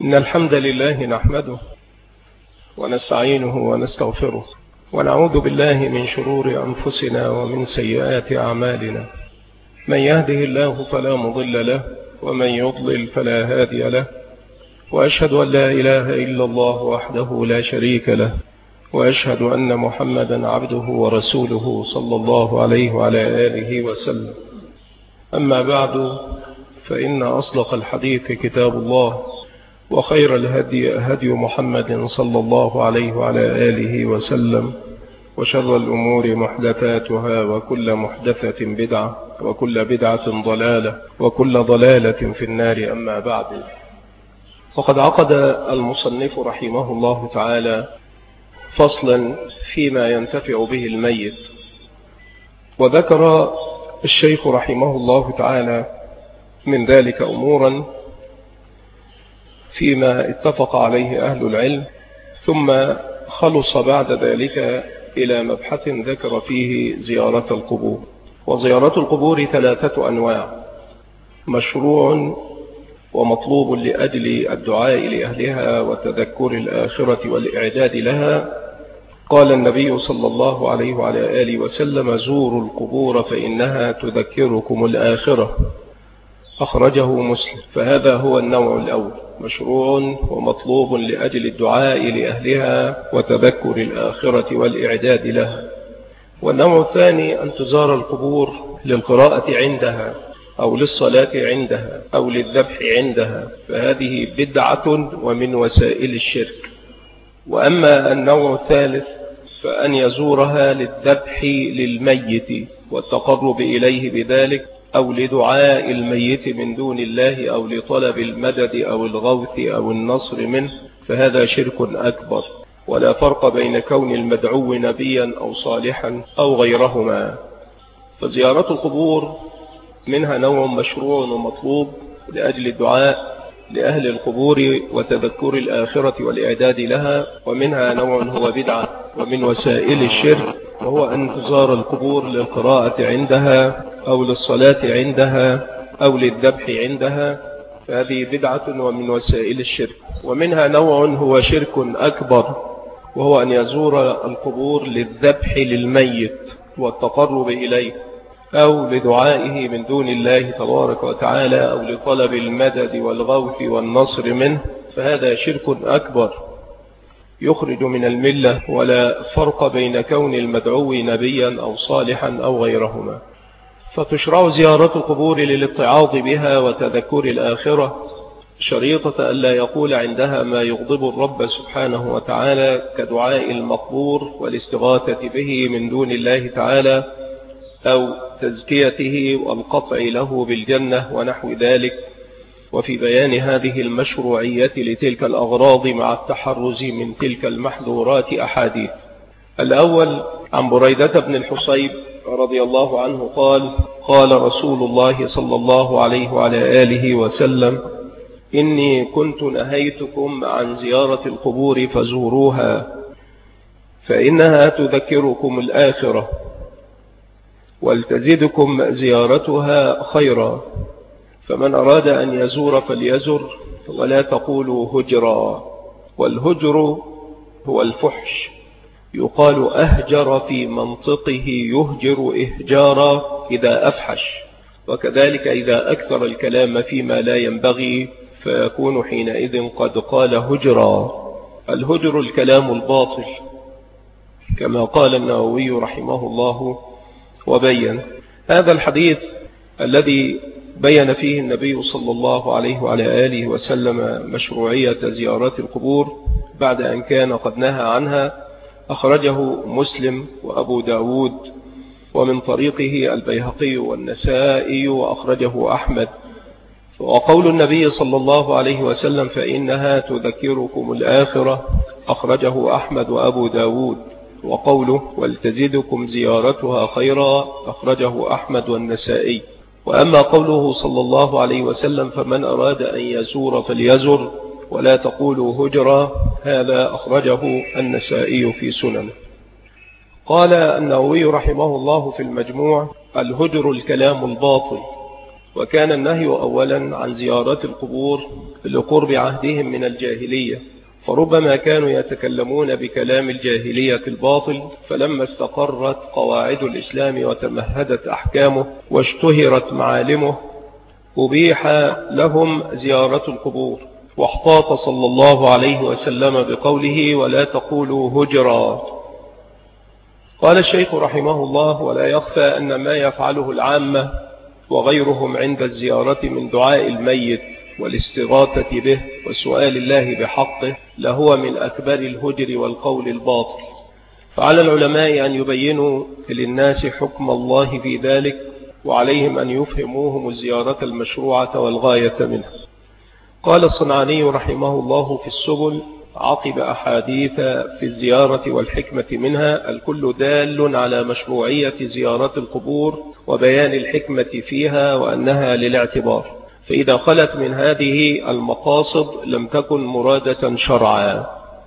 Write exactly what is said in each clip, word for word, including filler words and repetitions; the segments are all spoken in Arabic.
إن الحمد لله نحمده ونستعينه ونستغفره ونعوذ بالله من شرور أنفسنا ومن سيئات أعمالنا. من يهده الله فلا مضل له ومن يضلل فلا هادي له، وأشهد أن لا إله إلا الله وحده لا شريك له، وأشهد أن محمدا عبده ورسوله صلى الله عليه وعلى آله وسلم. أما بعد، فإن أصدق الحديث كتاب الله، وخير الهدي هدي محمد صلى الله عليه وعلى آله وسلم، وشر الأمور محدثاتها، وكل محدثة بدعة، وكل بدعة ضلالة، وكل ضلالة في النار. أما بعد، فقد عقد المصنف رحمه الله تعالى فصلا فيما ينتفع به الميت، وذكر الشيخ رحمه الله تعالى من ذلك أمورا فيما اتفق عليه أهل العلم، ثم خلص بعد ذلك إلى مبحث ذكر فيه زيارة القبور. وزيارة القبور ثلاثة أنواع: مشروع ومطلوب لأجل الدعاء لأهلها وتذكر الآخرة والإعداد لها. قال النبي صلى الله عليه وعلى آله وسلم: زوروا القبور فإنها تذكركم الآخرة، أخرجه مسلم. فهذا هو النوع الأول: مشروع ومطلوب لأجل الدعاء لأهلها وتذكر الآخرة والإعداد لها. والنوع الثاني أن تزار القبور للقراءة عندها أو للصلاة عندها أو للذبح عندها، فهذه بدعة ومن وسائل الشرك. وأما النوع الثالث فأن يزورها للذبح للميت والتقرب إليه بذلك، أو لدعاء الميت من دون الله، أو لطلب المدد أو الغوث أو النصر منه، فهذا شرك أكبر، ولا فرق بين كون المدعو نبيا أو صالحا أو غيرهما. فزيارة القبور منها نوع مشروع ومطلوب لأجل الدعاء لأهل القبور وتذكر الآخرة والإعداد لها، ومنها نوع هو بدعة ومن وسائل الشرك، وهو أن تزار القبور للقراءة عندها أو للصلاة عندها أو للذبح عندها، فهذه بدعة ومن وسائل الشرك. ومنها نوع هو شرك أكبر، وهو أن يزور القبور للذبح للميت والتقرب إليه، أو لدعائه من دون الله تبارك وتعالى، أو لطلب المدد والغوث والنصر منه، فهذا شرك أكبر يخرج من الملة، ولا فرق بين كون المدعو نبيا أو صالحا أو غيرهما. فتشرع زيارة القبور للاتعاظ بها وتذكر الآخرة، شريطة ألا يقول عندها ما يغضب الرب سبحانه وتعالى كدعاء المقبور والاستغاثة به من دون الله تعالى، أو تزكيته والقطع له بالجنة ونحو ذلك. وفي بيان هذه المشروعية لتلك الأغراض مع التحرز من تلك المحظورات أحاديث. الأول عن بريدة بن الحصيب رضي الله عنه قال: قال رسول الله صلى الله عليه وعلى آله وسلم: إني كنت نهيتكم عن زيارة القبور فزوروها، فإنها تذكركم الآخرة، ولتزدكم زيارتها خيرا، فمن أراد أن يزور فليزر، ولا تقولوا هجرا. والهجر هو الفحش، يقال أهجر في منطقه يهجر إهجارا إذا أفحش، وكذلك إذا أكثر الكلام فيما لا ينبغي فيكون حينئذ قد قال هجرا. الهجر الكلام الباطل، كما قال النووي رحمه الله وبين. هذا الحديث الذي بين فيه النبي صلى الله عليه وعلى آله وسلم مشروعية زيارات القبور بعد أن كان قد نهى عنها، أخرجه مسلم وأبو داود، ومن طريقه البيهقي والنسائي، وأخرجه أحمد. وقول النبي صلى الله عليه وسلم: فإنها تذكركم الآخرة، أخرجه أحمد وأبو داود. وقوله: ولتزدكم زيارتها خيرا، أخرجه أحمد والنسائي. وأما قوله صلى الله عليه وسلم: فمن أراد أن يزور فليزر، ولا تقولوا هجرا، هذا أخرجه النسائي في سنن. قال النووي رحمه الله في المجموع: الهجر الكلام الباطل، وكان النهي أولا عن زيارات القبور لقرب عهدهم من الجاهلية، فربما كانوا يتكلمون بكلام الجاهلية الباطل، فلما استقرت قواعد الإسلام وتمهدت أحكامه واشتهرت معالمه أبيح لهم زيارة القبور. واحتاط صلى الله عليه وسلم بقوله ولا تقولوا هجرا. قال الشيخ رحمه الله ولا يخفى أن ما يفعله العامة وغيرهم عند الزيارة من دعاء الميت والاستغاثة به وسؤال الله بحقه لهو من أكبر الهجر والقول الباطل، فعلى العلماء أن يبينوا للناس حكم الله في ذلك، وعليهم أن يفهموهم الزيارة المشروعة والغاية منها. قال الصنعاني رحمه الله في السبل عقب أحاديث في الزيارة والحكمة منها الكل دال على مشروعية زيارة القبور وبيان الحكمة فيها وأنها للاعتبار، فإذا خلت من هذه المقاصد لم تكن مرادة شرعا.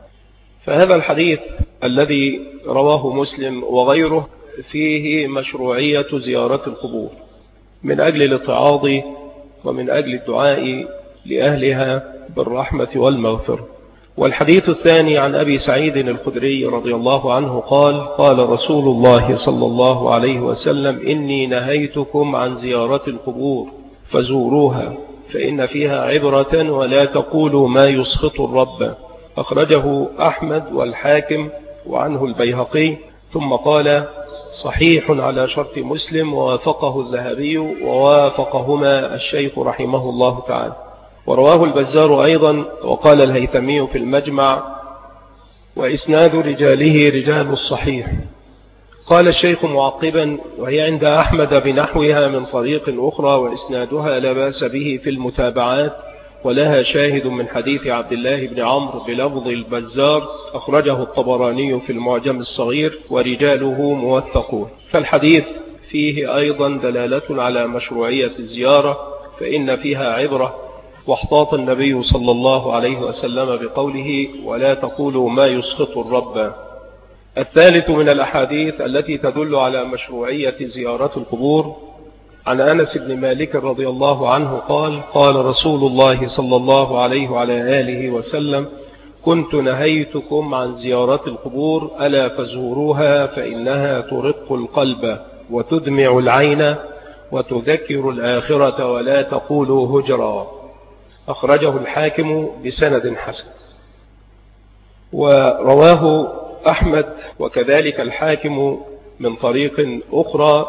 فهذا الحديث الذي رواه مسلم وغيره فيه مشروعية زيارة القبور من أجل الاتعاظ ومن أجل الدعاء لأهلها بالرحمة والمغفرة. والحديث الثاني عن أبي سعيد الخدري رضي الله عنه قال قال رسول الله صلى الله عليه وسلم إني نهيتكم عن زيارة القبور فزوروها فإن فيها عبرة ولا تقولوا ما يسخط الرب. أخرجه أحمد والحاكم وعنه البيهقي. ثم قال صحيح على شرط مسلم ووافقه الذهبي ووافقهما الشيخ رحمه الله تعالى. ورواه البزار أيضا. وقال الهيثمي في المجمع وإسناد رجاله رجال الصحيح. قال الشيخ معقبا وهي عند أحمد بنحوها من طريق أخرى وإسنادها لا بأس به في المتابعات، ولها شاهد من حديث عبد الله بن عمرو بلفظ البزار أخرجه الطبراني في المعجم الصغير ورجاله موثقون. فالحديث فيه أيضا دلالة على مشروعية الزيارة فإن فيها عبرة. واحتاط النبي صلى الله عليه وسلم بقوله ولا تقولوا ما يسخط الرب. الثالث من الأحاديث التي تدل على مشروعية زيارة القبور عن أنس بن مالك رضي الله عنه قال قال رسول الله صلى الله عليه وعلى آله وسلم كنت نهيتكم عن زيارة القبور ألا فزوروها فإنها ترق القلب وتدمع العين وتذكر الآخرة ولا تقولوا هجرا. أخرجه الحاكم بسند حسن. ورواه أحمد وكذلك الحاكم من طريق أخرى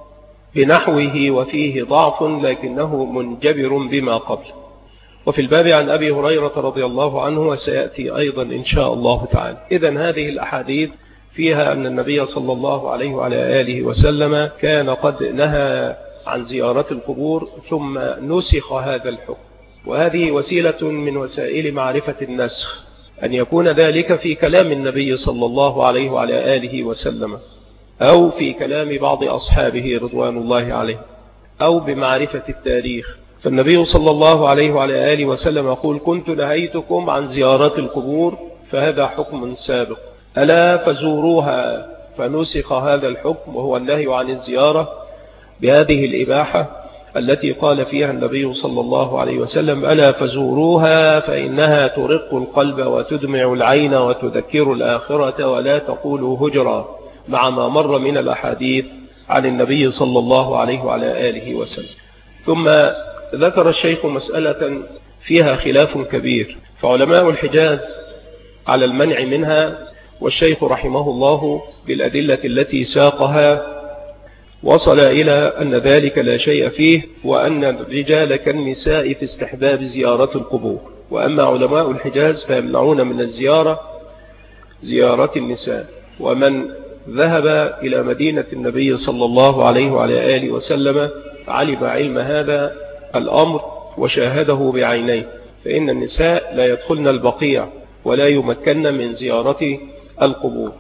بنحوه وفيه ضعف لكنه منجبر بما قبل. وفي الباب عن أبي هريرة رضي الله عنه وسيأتي أيضا إن شاء الله تعالى. إذن هذه الأحاديث فيها أن النبي صلى الله عليه وعلى آله وسلم كان قد نهى عن زيارة القبور ثم نسخ هذا الحكم، وهذه وسيلة من وسائل معرفة النسخ أن يكون ذلك في كلام النبي صلى الله عليه وعلى آله وسلم أو في كلام بعض أصحابه رضوان الله عليه أو بمعرفة التاريخ. فالنبي صلى الله عليه وعلى آله وسلم يقول كنت نهيتكم عن زيارة القبور فهذا حكم سابق ألا فزوروها، فنسخ هذا الحكم وهو النهي عن الزيارة بهذه الإباحة التي قال فيها النبي صلى الله عليه وسلم ألا فزوروها فإنها ترق القلب وتدمع العين وتذكر الآخرة ولا تقولوا هجرا، مع ما مر من الأحاديث عن النبي صلى الله عليه وعلى آله وسلم. ثم ذكر الشيخ مسألة فيها خلاف كبير، فعلماء الحجاز على المنع منها، والشيخ رحمه الله بالأدلة التي ساقها وصل إلى أن ذلك لا شيء فيه، وأن الرجال كالنساء في استحباب زيارة القبور. وأما علماء الحجاز فيمنعون من الزيارة زيارة النساء. ومن ذهب إلى مدينة النبي صلى الله عليه وعلى آله وسلم علم علم هذا الأمر وشاهده بعينيه، فإن النساء لا يدخلن البقيع ولا يمكن من زيارة القبور،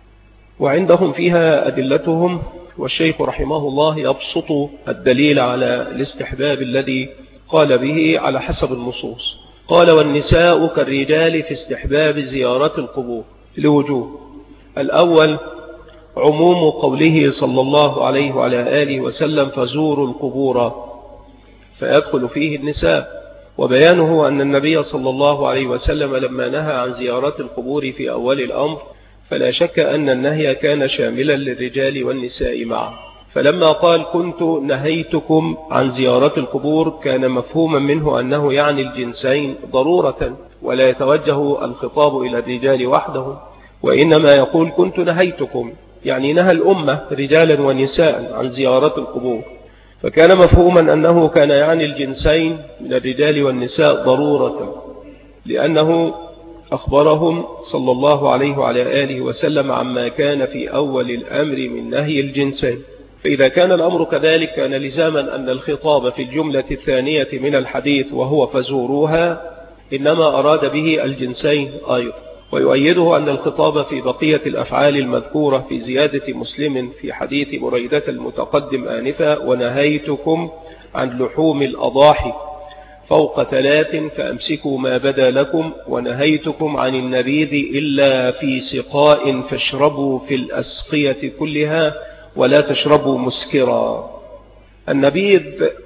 وعندهم فيها أدلتهم. والشيخ رحمه الله يبسط الدليل على الاستحباب الذي قال به على حسب النصوص. قال والنساء كالرجال في استحباب زيارة القبور لوجوه. الأول عموم قوله صلى الله عليه وعلى آله وسلم فزوروا القبور، فيدخل فيه النساء. وبيانه أن النبي صلى الله عليه وسلم لما نهى عن زيارات القبور في أول الأمر فلا شك أن النهي كان شاملا للرجال والنساء معا. فلما قال كنت نهيتكم عن زيارات القبور كان مفهوما منه أنه يعني الجنسين ضرورة، ولا يتوجه الخطاب إلى الرجال وحدهم، وإنما يقول كنت نهيتكم، يعني نهى الأمة رجالا ونساء عن زيارات القبور، فكان مفهوما أنه كان يعني الجنسين من الرجال والنساء ضرورة، لأنه أخبرهم صلى الله عليه وعلى آله وسلم عما كان في أول الأمر من نهي الجنسين. فإذا كان الأمر كذلك كان لزاما أن الخطاب في الجملة الثانية من الحديث وهو فزوروها إنما أراد به الجنسين أيضا. ويؤيده أن الخطاب في بقية الأفعال المذكورة في زيادة مسلم في حديث بريدة المتقدم آنفا ونهيتكم عن لحوم الأضاحي فوق ثلاث فأمسكوا ما بدا لكم ونهيتكم عن النبيذ إلا في سقاء فاشربوا في الأسقية كلها ولا تشربوا مسكرا. النبيذ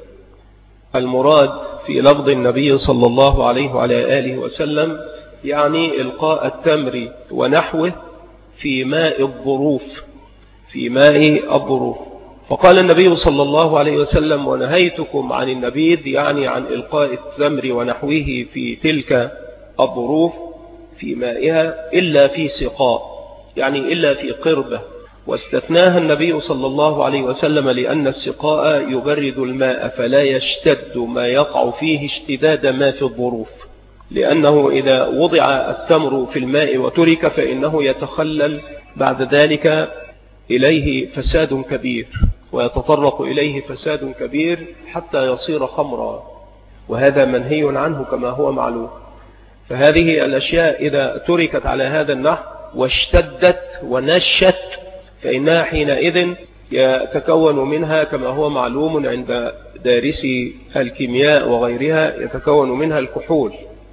المراد في لفظ النبي صلى الله عليه وعلى آله وسلم يعني إلقاء التمر ونحوه في ماء الظروف في ماء الظروف فقال النبي صلى الله عليه وسلم ونهيتكم عن النبيذ يعني عن إلقاء التمر ونحوه في تلك الظروف في مائها إلا في سقاء، يعني إلا في قربة، واستثناها النبي صلى الله عليه وسلم لأن السقاء يبرد الماء فلا يشتد ما يقع فيه اشتداد ما في الظروف، لأنه إذا وضع التمر في الماء وترك فإنه يتخلل بعد ذلك إليه فساد كبير ويتطرق إليه فساد كبير حتى يصير خمرا، وهذا منهي عنه كما هو معلوم. فهذه الأشياء إذا تركت على هذا النحو واشتدت ونشت فإنها حينئذ يتكون منها كما هو معلوم عند دارسي الكيمياء وغيرها يتكون منها الكحول،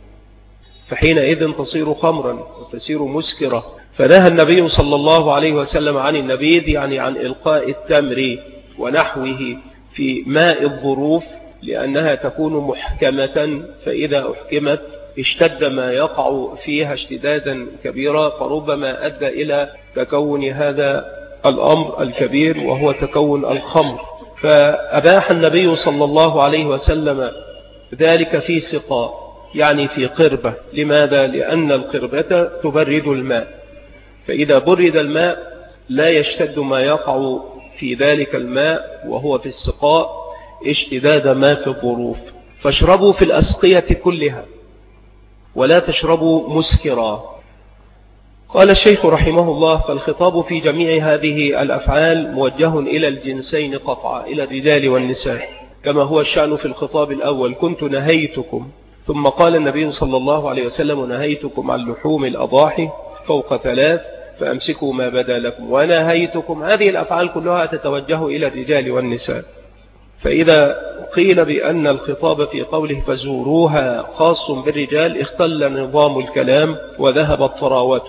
فحينئذ تصير خمرا وتصير مسكرة. فنهى النبي صلى الله عليه وسلم عن النبيذ يعني عن إلقاء التمر ونحوه في ماء الظروف لأنها تكون محكمة، فإذا أحكمت اشتد ما يقع فيها اشتدادا كبيرا فربما أدى إلى تكون هذا الأمر الكبير وهو تكون الخمر. فأباح النبي صلى الله عليه وسلم ذلك في سقاء يعني في قربة. لماذا؟ لأن القربة تبرد الماء، فإذا برد الماء لا يشتد ما يقع في ذلك الماء وهو في السقاء اشتداد ما في الظروف. فاشربوا في الأسقية كلها ولا تشربوا مسكرا. قال الشيخ رحمه الله فالخطاب في جميع هذه الأفعال موجه إلى الجنسين قطعا، إلى الرجال والنساء، كما هو الشأن في الخطاب الأول كنت نهيتكم، ثم قال النبي صلى الله عليه وسلم نهيتكم عن لحوم الأضاحي فوق ثلاث فأمسكوا ما بدا لكم ونهيتكم. هذه الأفعال كلها تتوجه إلى الرجال والنساء. فإذا قيل بأن الخطاب في قوله فزوروها خاص بالرجال اختل نظام الكلام وذهبت طراوته،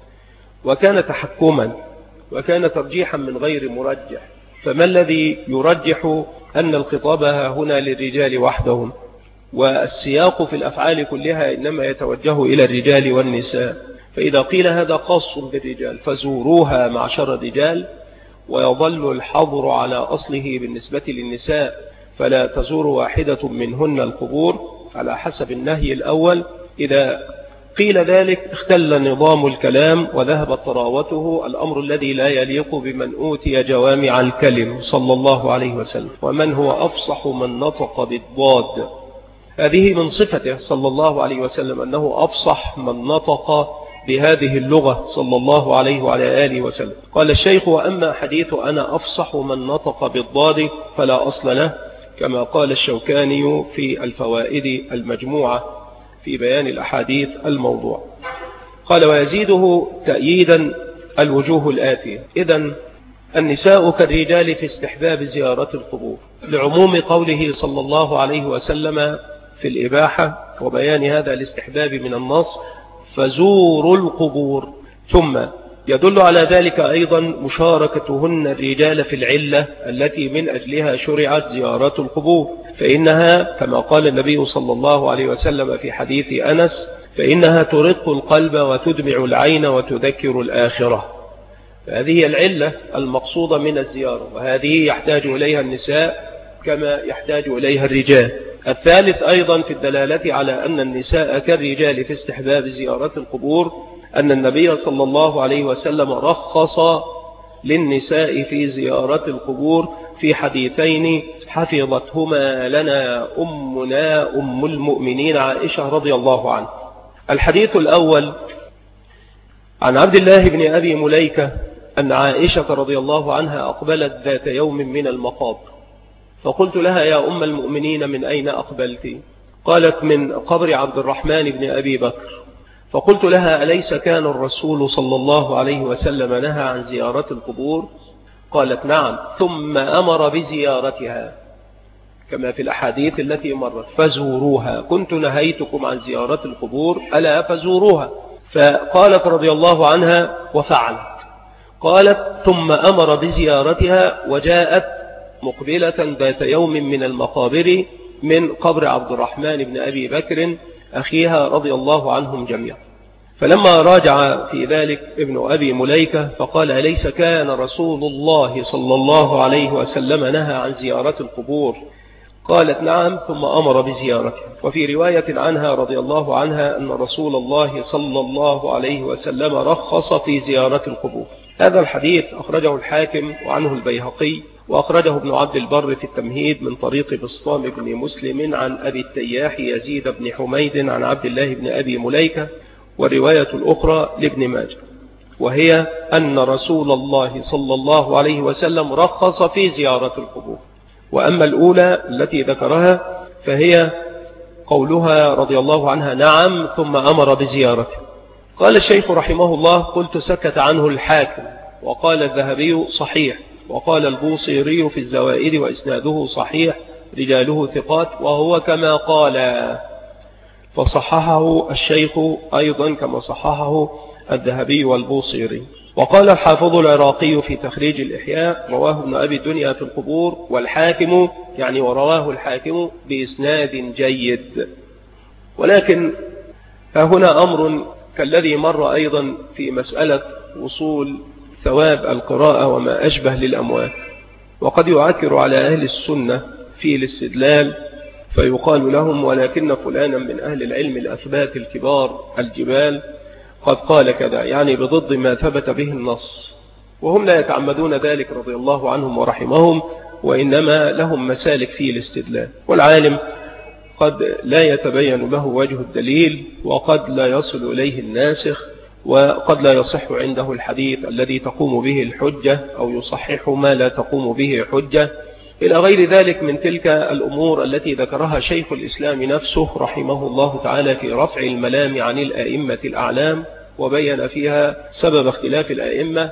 وكان تحكما وكان ترجيحا من غير مرجح. فما الذي يرجح أن الخطاب هنا للرجال وحدهم والسياق في الأفعال كلها إنما يتوجه إلى الرجال والنساء؟ فإذا قيل هذا خاص بالرجال فزوروها معشر الرجال، ويظل الحظر على أصله بالنسبة للنساء فلا تزور واحدة منهن القبور على حسب النهي الأول، إذا قيل ذلك اختل نظام الكلام وذهبت طراوته، الأمر الذي لا يليق بمن أوتي جوامع الكلم صلى الله عليه وسلم، ومن هو أفصح من نطق بالضاد. هذه من صفته صلى الله عليه وسلم أنه أفصح من نطق بهذه اللغة صلى الله عليه وعلى آله وسلم. قال الشيخ وأما حديث أنا أفصح من نطق بالضاد فلا أصل له، كما قال الشوكاني في الفوائد المجموعة في بيان الأحاديث الموضوع. قال ويزيده تأييدا الوجوه الآتية. إذن النساء كالرجال في استحباب زيارة القبور لعموم قوله صلى الله عليه وسلم في الإباحة وبيان هذا الاستحباب من النص فزوروا القبور، ثم يدل على ذلك أيضا مشاركتهن الرجال في العلة التي من أجلها شرعت زيارات القبور، فإنها كما قال النبي صلى الله عليه وسلم في حديث أنس: فإنها ترق القلب وتدمع العين وتذكر الآخرة. هذه العلة المقصودة من الزيارة، وهذه يحتاج إليها النساء كما يحتاج إليها الرجال. الثالث أيضا في الدلالة على أن النساء كالرجال في استحباب زيارة القبور أن النبي صلى الله عليه وسلم رخص للنساء في زيارة القبور في حديثين حفظتهما لنا أمنا أم المؤمنين عائشة رضي الله عنها. الحديث الأول عن عبد الله بن أبي مليكة أن عائشة رضي الله عنها أقبلت ذات يوم من المقابر، فقلت لها: يا أم المؤمنين من أين أقبلت؟ قالت: من قبر عبد الرحمن بن أبي بكر. فقلت لها: أليس كان الرسول صلى الله عليه وسلم نهى عن زيارة القبور؟ قالت: نعم، ثم أمر بزيارتها كما في الأحاديث التي مرت: فزوروها، كنت نهيتكم عن زيارة القبور ألا فزوروها. فقالت رضي الله عنها: وفعلت. قالت: ثم أمر بزيارتها، وجاءت مقبلة ذات يوم من المقابر من قبر عبد الرحمن بن أبي بكر أخيها رضي الله عنهم جميعا. فلما راجع في ذلك ابن أبي مليكة فقال: أليس كان رسول الله صلى الله عليه وسلم نهى عن زيارة القبور؟ قالت: نعم، ثم أمر بزيارتها. وفي رواية عنها رضي الله عنها أن رسول الله صلى الله عليه وسلم رخص في زيارة القبور. هذا الحديث أخرجه الحاكم وعنه البيهقي، وأخرجه ابن عبد البر في التمهيد من طريق بسطام بن مسلم عن أبي التياح يزيد بن حميد عن عبد الله بن أبي مليكة. والرواية الأخرى لابن ماجه، وهي أن رسول الله صلى الله عليه وسلم رخص في زيارة القبور. وأما الأولى التي ذكرها فهي قولها رضي الله عنها: نعم، ثم أمر بزيارته. قال الشيخ رحمه الله: قلت سكت عنه الحاكم، وقال الذهبي: صحيح، وقال البوصيري في الزوائد وإسناده صحيح، رجاله ثقات، وهو كما قال. فصححه الشيخ أيضا كما صححه الذهبي والبوصيري. وقال الحافظ العراقي في تخريج الإحياء: رواه ابن أبي الدنيا في القبور، والحاكم يعني ورواه الحاكم بإسناد جيد. ولكن هنا أمر كالذي مر أيضا في مسألة وصول ثواب القراءة وما أشبه للأموات، وقد يعكر على أهل السنة في الاستدلال فيقال لهم: ولكن فلانا من أهل العلم الأثبات الكبار الجبال قد قال كذا، يعني بضد ما ثبت به النص، وهم لا يتعمدون ذلك رضي الله عنهم ورحمهم، وإنما لهم مسالك في الاستدلال. والعالم قد لا يتبين له وجه الدليل، وقد لا يصل إليه الناسخ، وقد لا يصح عنده الحديث الذي تقوم به الحجة، أو يصحح ما لا تقوم به حجة، إلى غير ذلك من تلك الأمور التي ذكرها شيخ الإسلام نفسه رحمه الله تعالى في رفع الملام عن الآئمة الأعلام، وبين فيها سبب اختلاف الآئمة،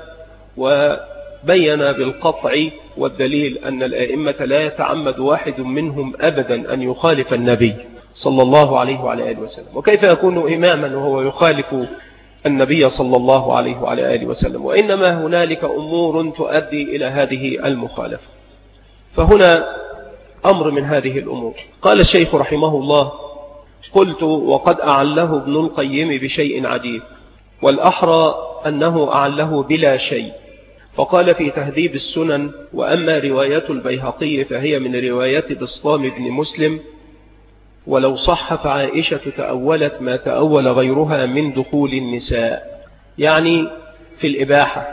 وبين بالقطع والدليل أن الآئمة لا يتعمد واحد منهم أبدا أن يخالف النبي صلى الله عليه وعلى آله وسلم. وكيف يكون إماما وهو يخالف النبي صلى الله عليه وعلى آله وسلم؟ وإنما هنالك أمور تؤدي إلى هذه المخالفة. فهنا أمر من هذه الأمور. قال الشيخ رحمه الله: قلت: وقد أعله ابن القيم بشيء عجيب، والأحرى أنه أعله بلا شيء. فقال في تهذيب السنن: وأما رواية البيهقي فهي من رواية بسطام بن مسلم، ولو صح فعائشة تأولت ما تأول غيرها من دخول النساء، يعني في الإباحة،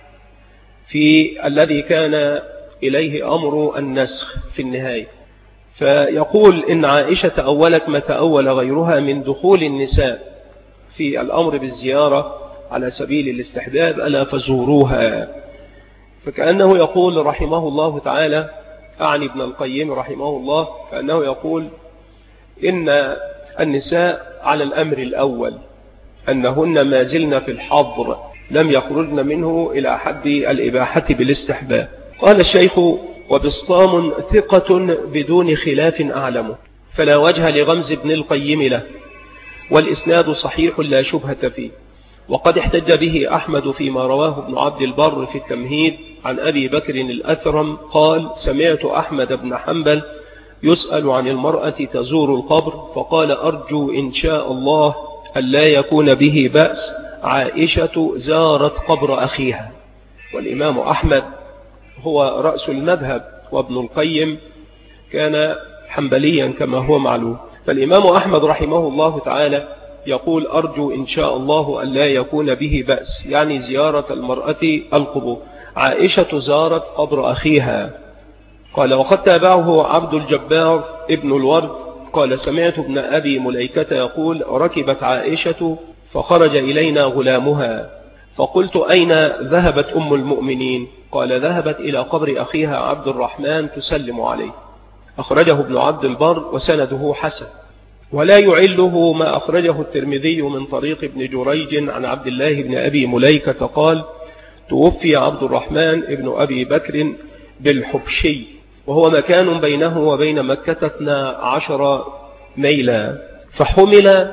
في الذي كان إليه أمر النسخ في النهاية. فيقول إن عائشة تأولت ما تأول غيرها من دخول النساء في الأمر بالزيارة على سبيل الاستحباب، ألا فزوروها. فكأنه يقول رحمه الله تعالى، أعني ابن القيم رحمه الله، كأنه يقول إن النساء على الأمر الأول، أنهن ما زلن في الحظر، لم يخرجن منه إلى حد الإباحة بالاستحباب. قال الشيخ: وبسطام ثقة بدون خلاف أعلمه، فلا وجه لغمز ابن القيم له، والإسناد صحيح لا شبهة فيه. وقد احتج به أحمد فيما رواه ابن عبد البر في التمهيد عن أبي بكر الأثرم قال: سمعت أحمد بن حنبل يسأل عن المرأة تزور القبر فقال: أرجو إن شاء الله أن لا يكون به بأس، عائشة زارت قبر أخيها. والإمام أحمد هو رأس المذهب، وابن القيم كان حنبليا كما هو معلوم. فالإمام أحمد رحمه الله تعالى يقول: أرجو إن شاء الله أن لا يكون به بأس، يعني زيارة المرأة القبور. عائشة زارت قبر أخيها. قال: وقد تابعه عبد الجبار ابن الورد قال: سمعت ابن أبي مليكة يقول: ركبت عائشة فخرج إلينا غلامها فقلت: أين ذهبت أم المؤمنين؟ قال: ذهبت إلى قبر أخيها عبد الرحمن تسلم عليه. أخرجه ابن عبد البر وسنده حسن. ولا يعله ما أخرجه الترمذي من طريق ابن جريج عن عبد الله بن أبي مليكة قال: توفي عبد الرحمن ابن أبي بكر بالحبشي، وهو مكان بينه وبين مكة اثنا عشر ميلا، فحمل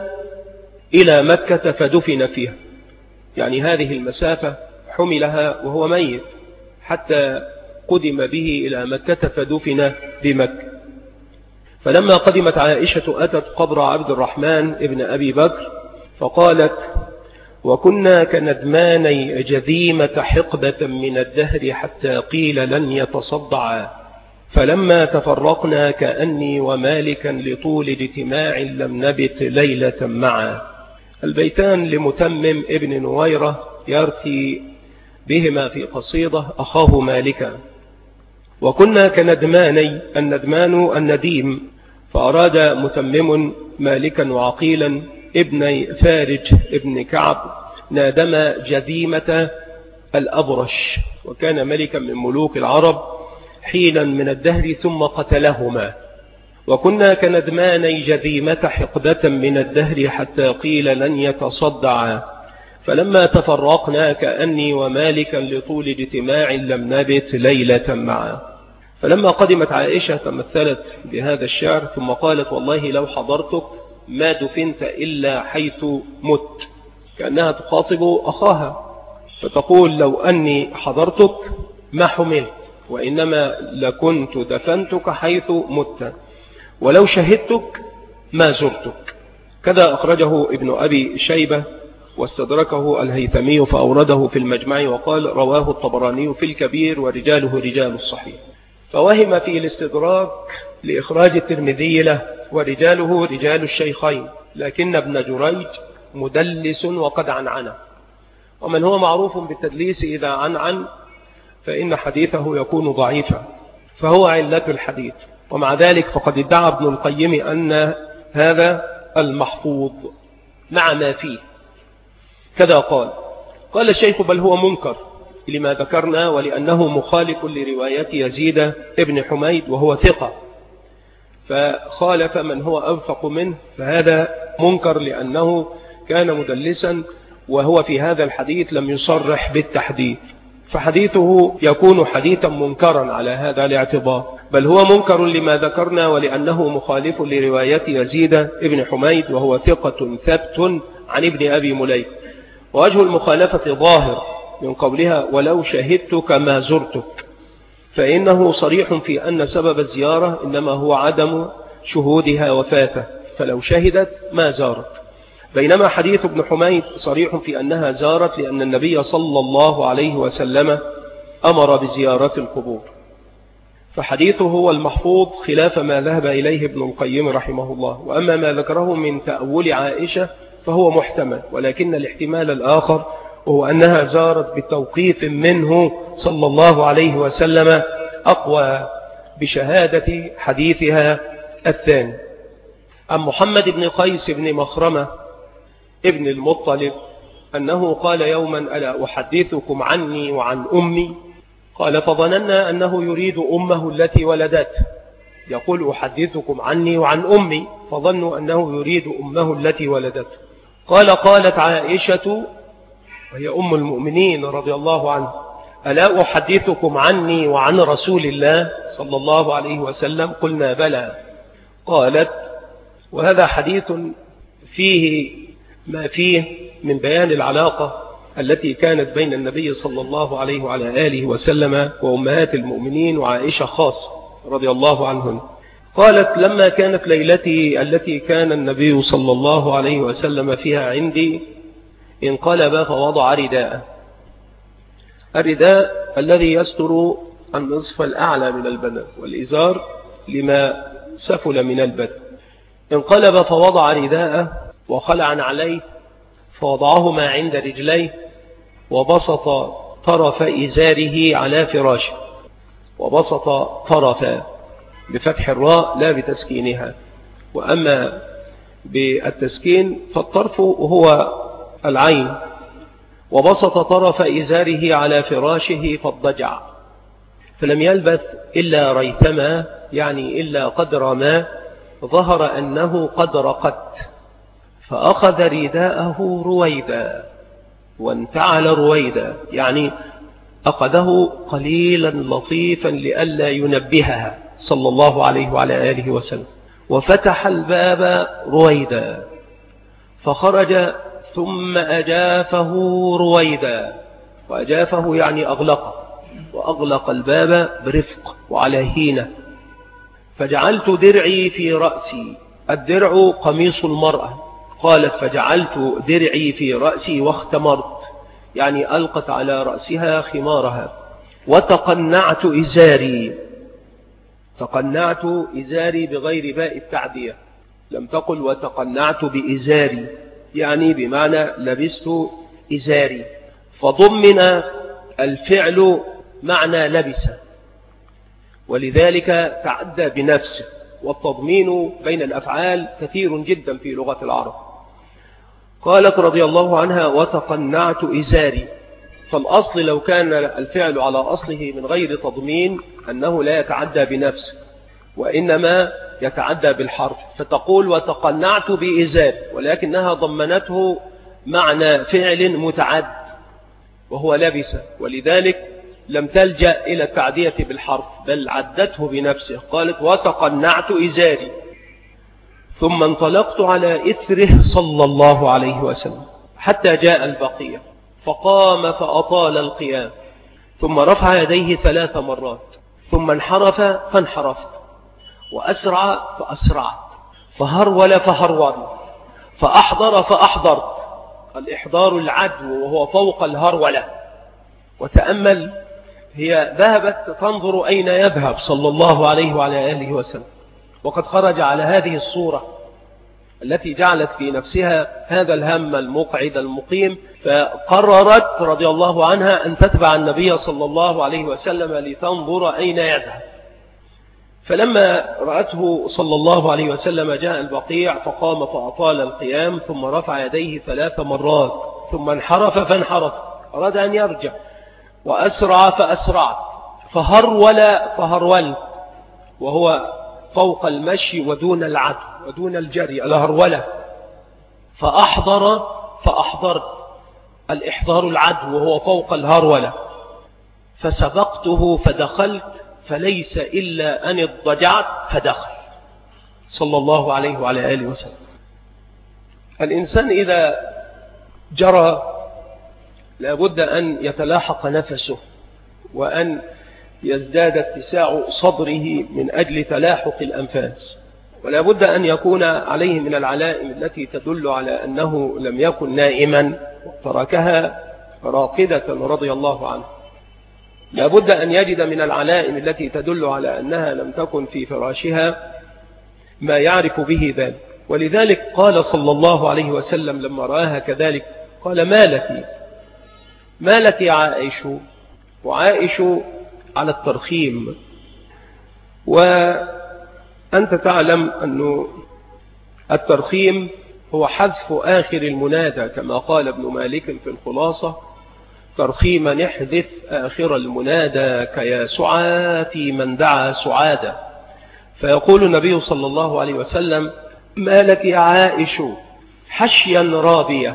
إلى مكة فدفن فيها، يعني هذه المسافة حملها وهو ميت حتى قدم به إلى مكة فدفن بمكة. فلما قدمت عائشة أتت قبر عبد الرحمن ابن أبي بكر فقالت: وكنا كندماني جذيمة حقبة من الدهر حتى قيل لن يتصدعا، فلما تفرقنا كأني ومالكا لطول اجتماع لم نبت ليلة معا. البيتان لمتمم ابن نويرة يرثي بهما في قصيدة أخاه مالكا. وكنا كندماني، الندمان النديم، فأراد متمم مالكا وعقيلا ابن فارج ابن كعب نادم جذيمة الأبرش، وكان ملكا من ملوك العرب حينا من الدهر ثم قتلهما. وكنا كندماني جذيمة حقبة من الدهر حتى قيل لن يتصدعا، فلما تفرقنا كأني ومالكا لطول اجتماع لم نبت ليلة معا. فلما قدمت عائشة تمثلت بهذا الشعر ثم قالت: والله لو حضرتك ما دفنت إلا حيث مت، كأنها تخاطب أخاها، فتقول: لو أني حضرتك ما حملت، وإنما لكنت دفنتك حيث مت، ولو شهدتك ما زرتك. كذا أخرجه ابن أبي شيبة واستدركه الهيثمي فأورده في المجمع، وقال: رواه الطبراني في الكبير ورجاله رجال الصحيح. فوهم في الاستدراك لإخراج الترمذي له ورجاله رجال الشيخين، لكن ابن جريج مدلس وقد عنعنه، ومن هو معروف بالتدليس إذا عنعن فإن حديثه يكون ضعيفا، فهو علة الحديث. ومع ذلك فقد ادعى ابن القيم أن هذا المحفوظ مع ما فيه. كذا قال قال الشيخ: بل هو منكر لما ذكرنا، ولأنه مخالف لرواية يزيد ابن حميد وهو ثقة، فخالف من هو أوثق منه، فهذا منكر لأنه كان مدلسا، وهو في هذا الحديث لم يصرح بالتحديث، فحديثه يكون حديثا منكرا على هذا الاعتبار. بل هو منكر لما ذكرنا، ولأنه مخالف لرواية يزيد ابن حميد وهو ثقة ثبت عن ابن أبي مليك. ووجه المخالفة ظاهر من قولها: ولو شهدتك ما زرتك، فإنه صريح في أن سبب الزيارة إنما هو عدم شهودها وفاته، فلو شهدت ما زارت. بينما حديث ابن حميد صريح في أنها زارت، لأن النبي صلى الله عليه وسلم أمر بزيارة القبور. فحديثه هو المحفوظ خلاف ما ذهب إليه ابن القيم رحمه الله. وأما ما ذكره من تأول عائشة فهو محتمل، ولكن الاحتمال الآخر وهو أنها زارت بتوقيف منه صلى الله عليه وسلم أقوى بشهادة حديثها الثاني. عن محمد بن قيس بن مخرمة ابن المطلب أنه قال يوما: ألا أحدثكم عني وعن أمي؟ قال: فظننا أنه يريد أمه التي ولدته. يقول: أحدثكم عني وعن أمي، فظنوا أنه يريد أمه التي ولدته. قال: قالت عائشة وهي أم المؤمنين رضي الله عنها: ألا أحدثكم عني وعن رسول الله صلى الله عليه وسلم؟ قلنا: بلى. قالت: وهذا حديث فيه ما فيه من بيان العلاقة التي كانت بين النبي صلى الله عليه وعلى آله وسلم وأمهات المؤمنين وعائشة خاصة رضي الله عنهن. قالت: لما كانت ليلتي التي كان النبي صلى الله عليه وسلم فيها عندي انقلب فوضع رداءه، الرداء الذي يستر النصف الأعلى من البدن والإزار لما سفل من البدن. انقلب فوضع رداءه وخلع عليه فوضعهما عند رجليه وبسط طرف إزاره على فراشه، وبسط طرفا بفتح الراء لا بتسكينها، وأما بالتسكين فالطرف هو العين. وبسط طرف إزاره على فراشه فاضطجع، فلم يلبث إلا ريثما، يعني إلا قدر ما ظهر أنه قد رقت، فأخذ رداءه رويدا وانتعل رويدا، يعني أخذه قليلا لطيفا لئلا ينبهها صلى الله عليه وعلى آله وسلم، وفتح الباب رويدا فخرج ثم أجافه رويدا، وأجافه يعني أغلقه، وأغلق الباب برفق وعلى هينة. فجعلت درعي في رأسي، الدرع قميص المرأة، قالت: فجعلت درعي في رأسي واختمرت، يعني ألقت على رأسها خمارها. وتقنعت إزاري، تقنعت إزاري بغير باء التعدية، لم تقل وتقنعت بإزاري، يعني بمعنى لبست إزاري، فضمن الفعل معنى لبس، ولذلك تعدى بنفسه، والتضمين بين الأفعال كثير جدا في لغة العرب. قالت رضي الله عنها: وتقنعت إزاري، فالأصل لو كان الفعل على أصله من غير تضمين أنه لا يتعدى بنفسه، وإنما يتعدى بالحرف، فتقول وتقنعت بإزاري، ولكنها ضمنته معنى فعل متعد وهو لبس، ولذلك لم تلجأ إلى التعدية بالحرف بل عدته بنفسه. قالت: وتقنعت إزاري، ثم انطلقت على إثره صلى الله عليه وسلم حتى جاء البقية، فقام فأطال القيام، ثم رفع يديه ثلاث مرات، ثم انحرف فانحرفت، وأسرع فأسرعت، فهرول فهرول، فأحضر فأحضرت. الإحضار العدو وهو فوق الهرولة. وتأمل، هي ذهبت تنظر أين يذهب صلى الله عليه وعلى آله وسلم، وقد خرج على هذه الصورة التي جعلت في نفسها هذا الهم المقعد المقيم، فقررت رضي الله عنها أن تتبع النبي صلى الله عليه وسلم لتنظر أين يذهب. فلما رأته صلى الله عليه وسلم جاء البقيع، فقام فأطال القيام، ثم رفع يديه ثلاث مرات، ثم انحرف فانحرف، أراد أن يرجع، وأسرع فأسرعت، فهرول فهرولت، وهو فوق المشي ودون العدو ودون الجري، الهرولة. فأحضر فأحضرت، الإحضار العدو وهو فوق الهرولة. فسبقته فدخلت، فليس إلا أن اضطجعت فدخل صلى الله عليه وعلى آله وسلم. الإنسان إذا جرى لابد أن يتلاحق نفسه، وأن يزداد اتساع صدره من أجل تلاحق الأنفاس، ولا بد أن يكون عليه من العلائم التي تدل على أنه لم يكن نائما تركها راقدة رضي الله عنه. لا بد أن يجد من العلائم التي تدل على أنها لم تكن في فراشها ما يعرف به ذلك. ولذلك قال صلى الله عليه وسلم لما رآها كذلك قال: ما لك ما لك عائش؟ وعائش على الترخيم، وأنت تعلم أن الترخيم هو حذف آخر المنادى، كما قال ابن مالك في الخلاصة: ترخيما نحذف آخر المنادى كيا سعى في من دعا سعادا. فيقول النبي صلى الله عليه وسلم: ما لك يا عائش حشيا رابية،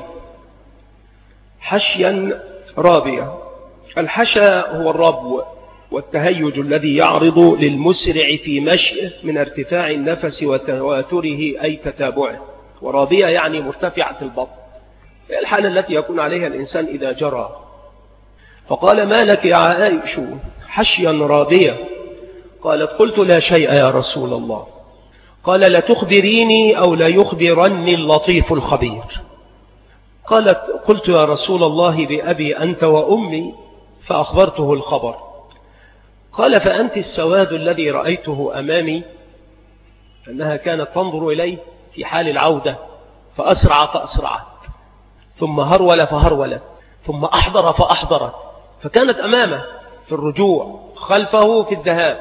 حشيا رابية. الحشا هو الربو والتهيج الذي يعرض للمسرع في مشيه من ارتفاع النفس وتواتره أي تتابعه، ورابية يعني مرتفعة البطن. الحالة التي يكون عليها الإنسان إذا جرى. فقال: ما لك يا عائش حشيا رابية؟ قالت: قلت: لا شيء يا رسول الله. قال: لتخبريني أو لا يخبرني اللطيف الخبير؟ قالت: قلت: يا رسول الله بأبي أنت وأمي، فأخبرته الخبر. قال: فأنت السواد الذي رأيته أمامي. أنها كانت تنظر إليه في حال العودة، فأسرع فأسرعت، ثم هرول فهرولت، ثم أحضر فأحضرت، فكانت أمامه في الرجوع، خلفه في الذهاب،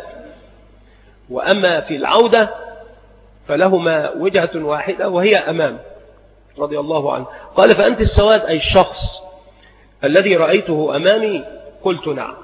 وأما في العودة فلهما وجهة واحدة وهي أمام رضي الله عنه. قال: فأنت السواد أي الشخص الذي رأيته أمامي؟ قلت: نعم.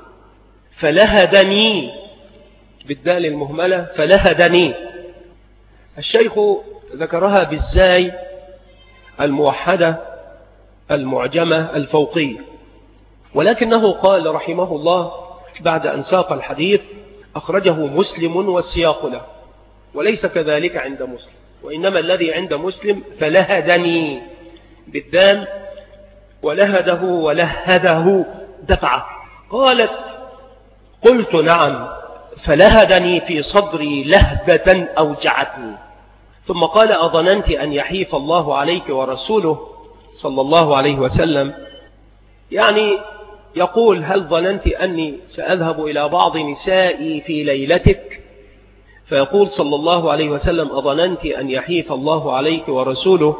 فلهدني بالدال المهملة، فلهدني. الشيخ ذكرها بالزاي الموحدة المعجمة الفوقية، ولكنه قال رحمه الله بعد أن ساق الحديث: أخرجه مسلم والسياق له، وليس كذلك عند مسلم، وإنما الذي عند مسلم فلهدني بالدال، ولهده ولهده دفعه. قالت: قلت: نعم. فلهدني في صدري لهدة أوجعتني. ثم قال: أظننت أن يحيف الله عليك ورسوله صلى الله عليه وسلم؟ يعني يقول: هل ظننت أني سأذهب إلى بعض نسائي في ليلتك؟ فيقول صلى الله عليه وسلم: أظننت أن يحيف الله عليك ورسوله؟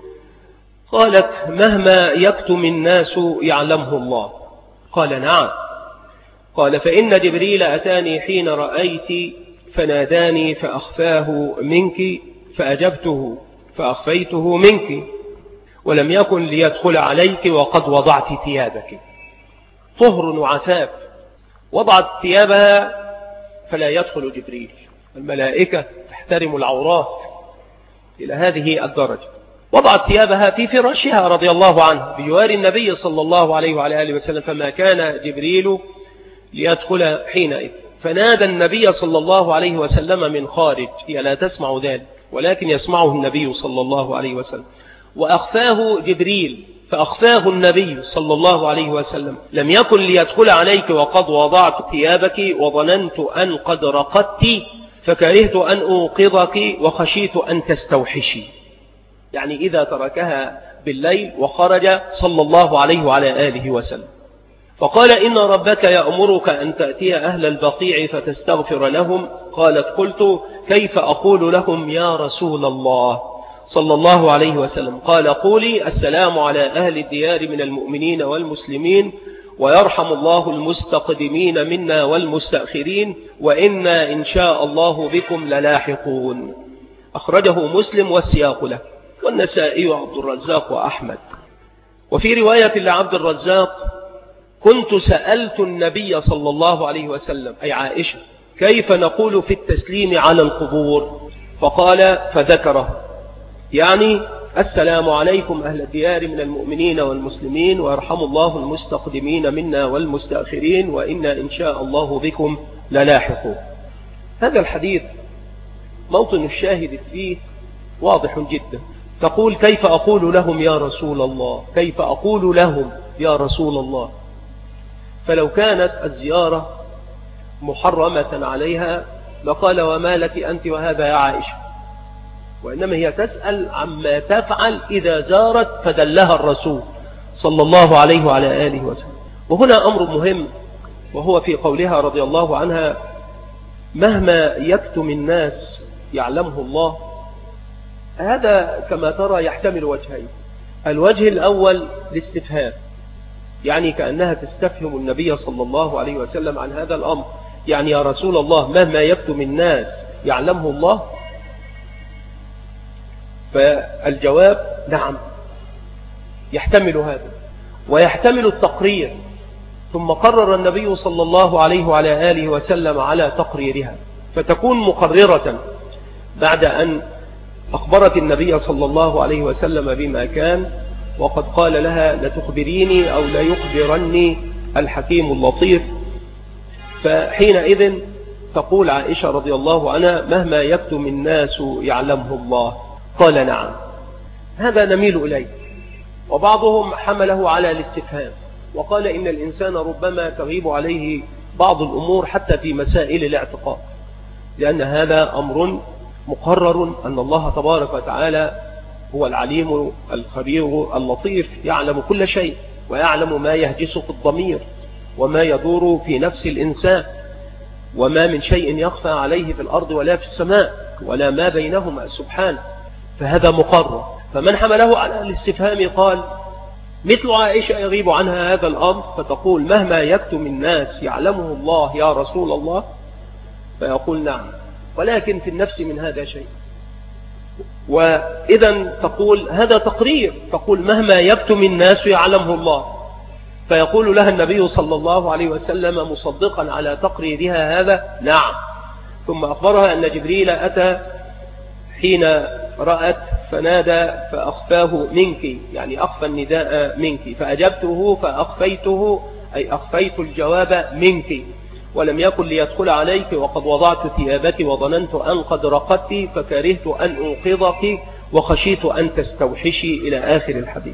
قالت: مهما يكتم الناس يعلمه الله. قال: نعم. قال: فإن جبريل أتاني حين رأيت فناداني فأخفاه منك، فأجبته فأخفيته منك، ولم يكن ليدخل عليك وقد وضعت ثيابك. طهر وعفاف، وضعت ثيابها فلا يدخل جبريل. الملائكة تحترم العورات إلى هذه الدرجة. وضعت ثيابها في فراشها رضي الله عنه بجوار النبي صلى الله عليه وعلى آله وسلم، فما كان جبريل ليدخل حينئذ. فنادى النبي صلى الله عليه وسلم من خارج، هي لا تسمع ذلك ولكن يسمعه النبي صلى الله عليه وسلم. وأخفاه جبريل فأخفاه النبي صلى الله عليه وسلم: لم يكن ليدخل عليك وقد وضعت ثيابك، وظننت أن قد رقدت فكرهت أن أوقظك وخشيت أن تستوحشي. يعني إذا تركها بالليل وخرج صلى الله عليه وعلى آله وسلم. فقال: إن ربك يأمرك أن تأتي أهل البقيع فتستغفر لهم. قالت: قلت: كيف أقول لهم يا رسول الله صلى الله عليه وسلم؟ قال: قولي: السلام على أهل الديار من المؤمنين والمسلمين، ويرحم الله المستقدمين منا والمستأخرين، وإنا إن شاء الله بكم للاحقون. أخرجه مسلم والسياق له، والنسائي وعبد الرزاق وأحمد. وفي رواية لعبد الرزاق: كنت سألت النبي صلى الله عليه وسلم أي عائشة كيف نقول في التسليم على القبور؟ فقال فذكره، يعني السلام عليكم أهل الديار من المؤمنين والمسلمين، ويرحم الله المستقدمين منا والمستأخرين، وإنا إن شاء الله بكم للاحقون. هذا الحديث موطن الشاهد فيه واضح جدا. تقول: كيف أقول لهم يا رسول الله؟ كيف أقول لهم يا رسول الله؟ فلو كانت الزيارة محرمة عليها لقال: وما لك أنت وهذا يا عائشة؟ وإنما هي تسأل عما تفعل إذا زارت فدلها الرسول صلى الله عليه وعلى آله وسلم. وهنا أمر مهم، وهو في قولها رضي الله عنها: مهما يكتم الناس يعلمه الله. هذا كما ترى يحتمل وجهين. الوجه الأول الاستفهام، يعني كأنها تستفهم النبي صلى الله عليه وسلم عن هذا الأمر، يعني يا رسول الله مهما يكتم الناس يعلمه الله؟ فالجواب نعم، يحتمل هذا ويحتمل التقرير. ثم قرر النبي صلى الله عليه وعلى آله وسلم على تقريرها، فتكون مقررة بعد أن أخبرت النبي صلى الله عليه وسلم بما كان، وقد قال لها: لتخبريني أو لا يخبرني الحكيم اللطيف. فحينئذ تقول عائشة رضي الله عنها: مهما يكتم الناس يعلمه الله. قال: نعم. هذا نميل إليه، وبعضهم حمله على الاستفهام وقال إن الإنسان ربما تغيب عليه بعض الأمور حتى في مسائل الاعتقاد، لأن هذا أمر مقرر أن الله تبارك وتعالى هو العليم الخبير اللطيف، يعلم كل شيء ويعلم ما يهجس في الضمير وما يدور في نفس الإنسان، وما من شيء يخفى عليه في الأرض ولا في السماء ولا ما بينهما سبحانه، فهذا مقرر. فمن حمله على الاستفهام قال مثل عائشة يغيب عنها هذا الأمر فتقول مهما يكتم الناس يعلمه الله يا رسول الله، فيقول نعم، ولكن في النفس من هذا شيء. وإذا تقول هذا تقرير، تقول مهما يكتم الناس يعلمه الله، فيقول لها النبي صلى الله عليه وسلم مصدقا على تقريرها هذا نعم. ثم أخبرها أن جبريل أتى حين رأت فنادى فأخفاه منك، يعني أخفى النداء منك، فأجبته فأخفيته أي أخفيت الجواب منك، ولم يكن ليدخل عليك وقد وضعت ثيابك وظننت أن قد رقدت فكرهت أن أوقظك وخشيت أن تستوحشي إلى آخر الحديث.